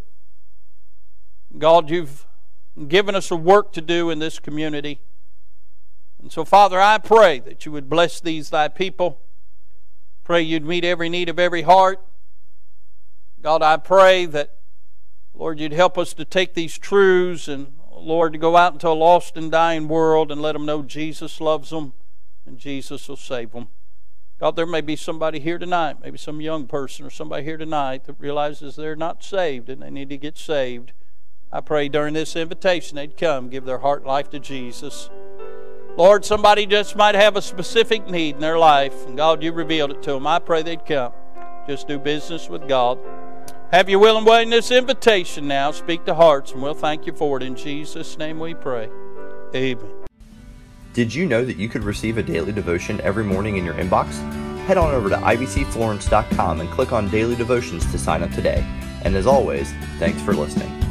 [SPEAKER 1] God, you've given us a work to do in this community. And so, Father, I pray that you would bless these thy people. Pray you'd meet every need of every heart. God, I pray that, Lord, you'd help us to take these truths and, Lord, to go out into a lost and dying world and let them know Jesus loves them and Jesus will save them. God, there may be somebody here tonight, maybe some young person or somebody here tonight that realizes they're not saved and they need to get saved. I pray during this invitation they'd come, give their heart and life to Jesus. Lord, somebody just might have a specific need in their life, and God, you revealed it to them. I pray they'd come. Just do business with God. Have your will and way in this invitation now. Speak to hearts, and we'll thank you for it. In Jesus' name we pray. Amen.
[SPEAKER 2] Did you know that you could receive a daily devotion every morning in your inbox? Head on over to ibcflorence.com and click on Daily Devotions to sign up today. And as always, thanks for listening.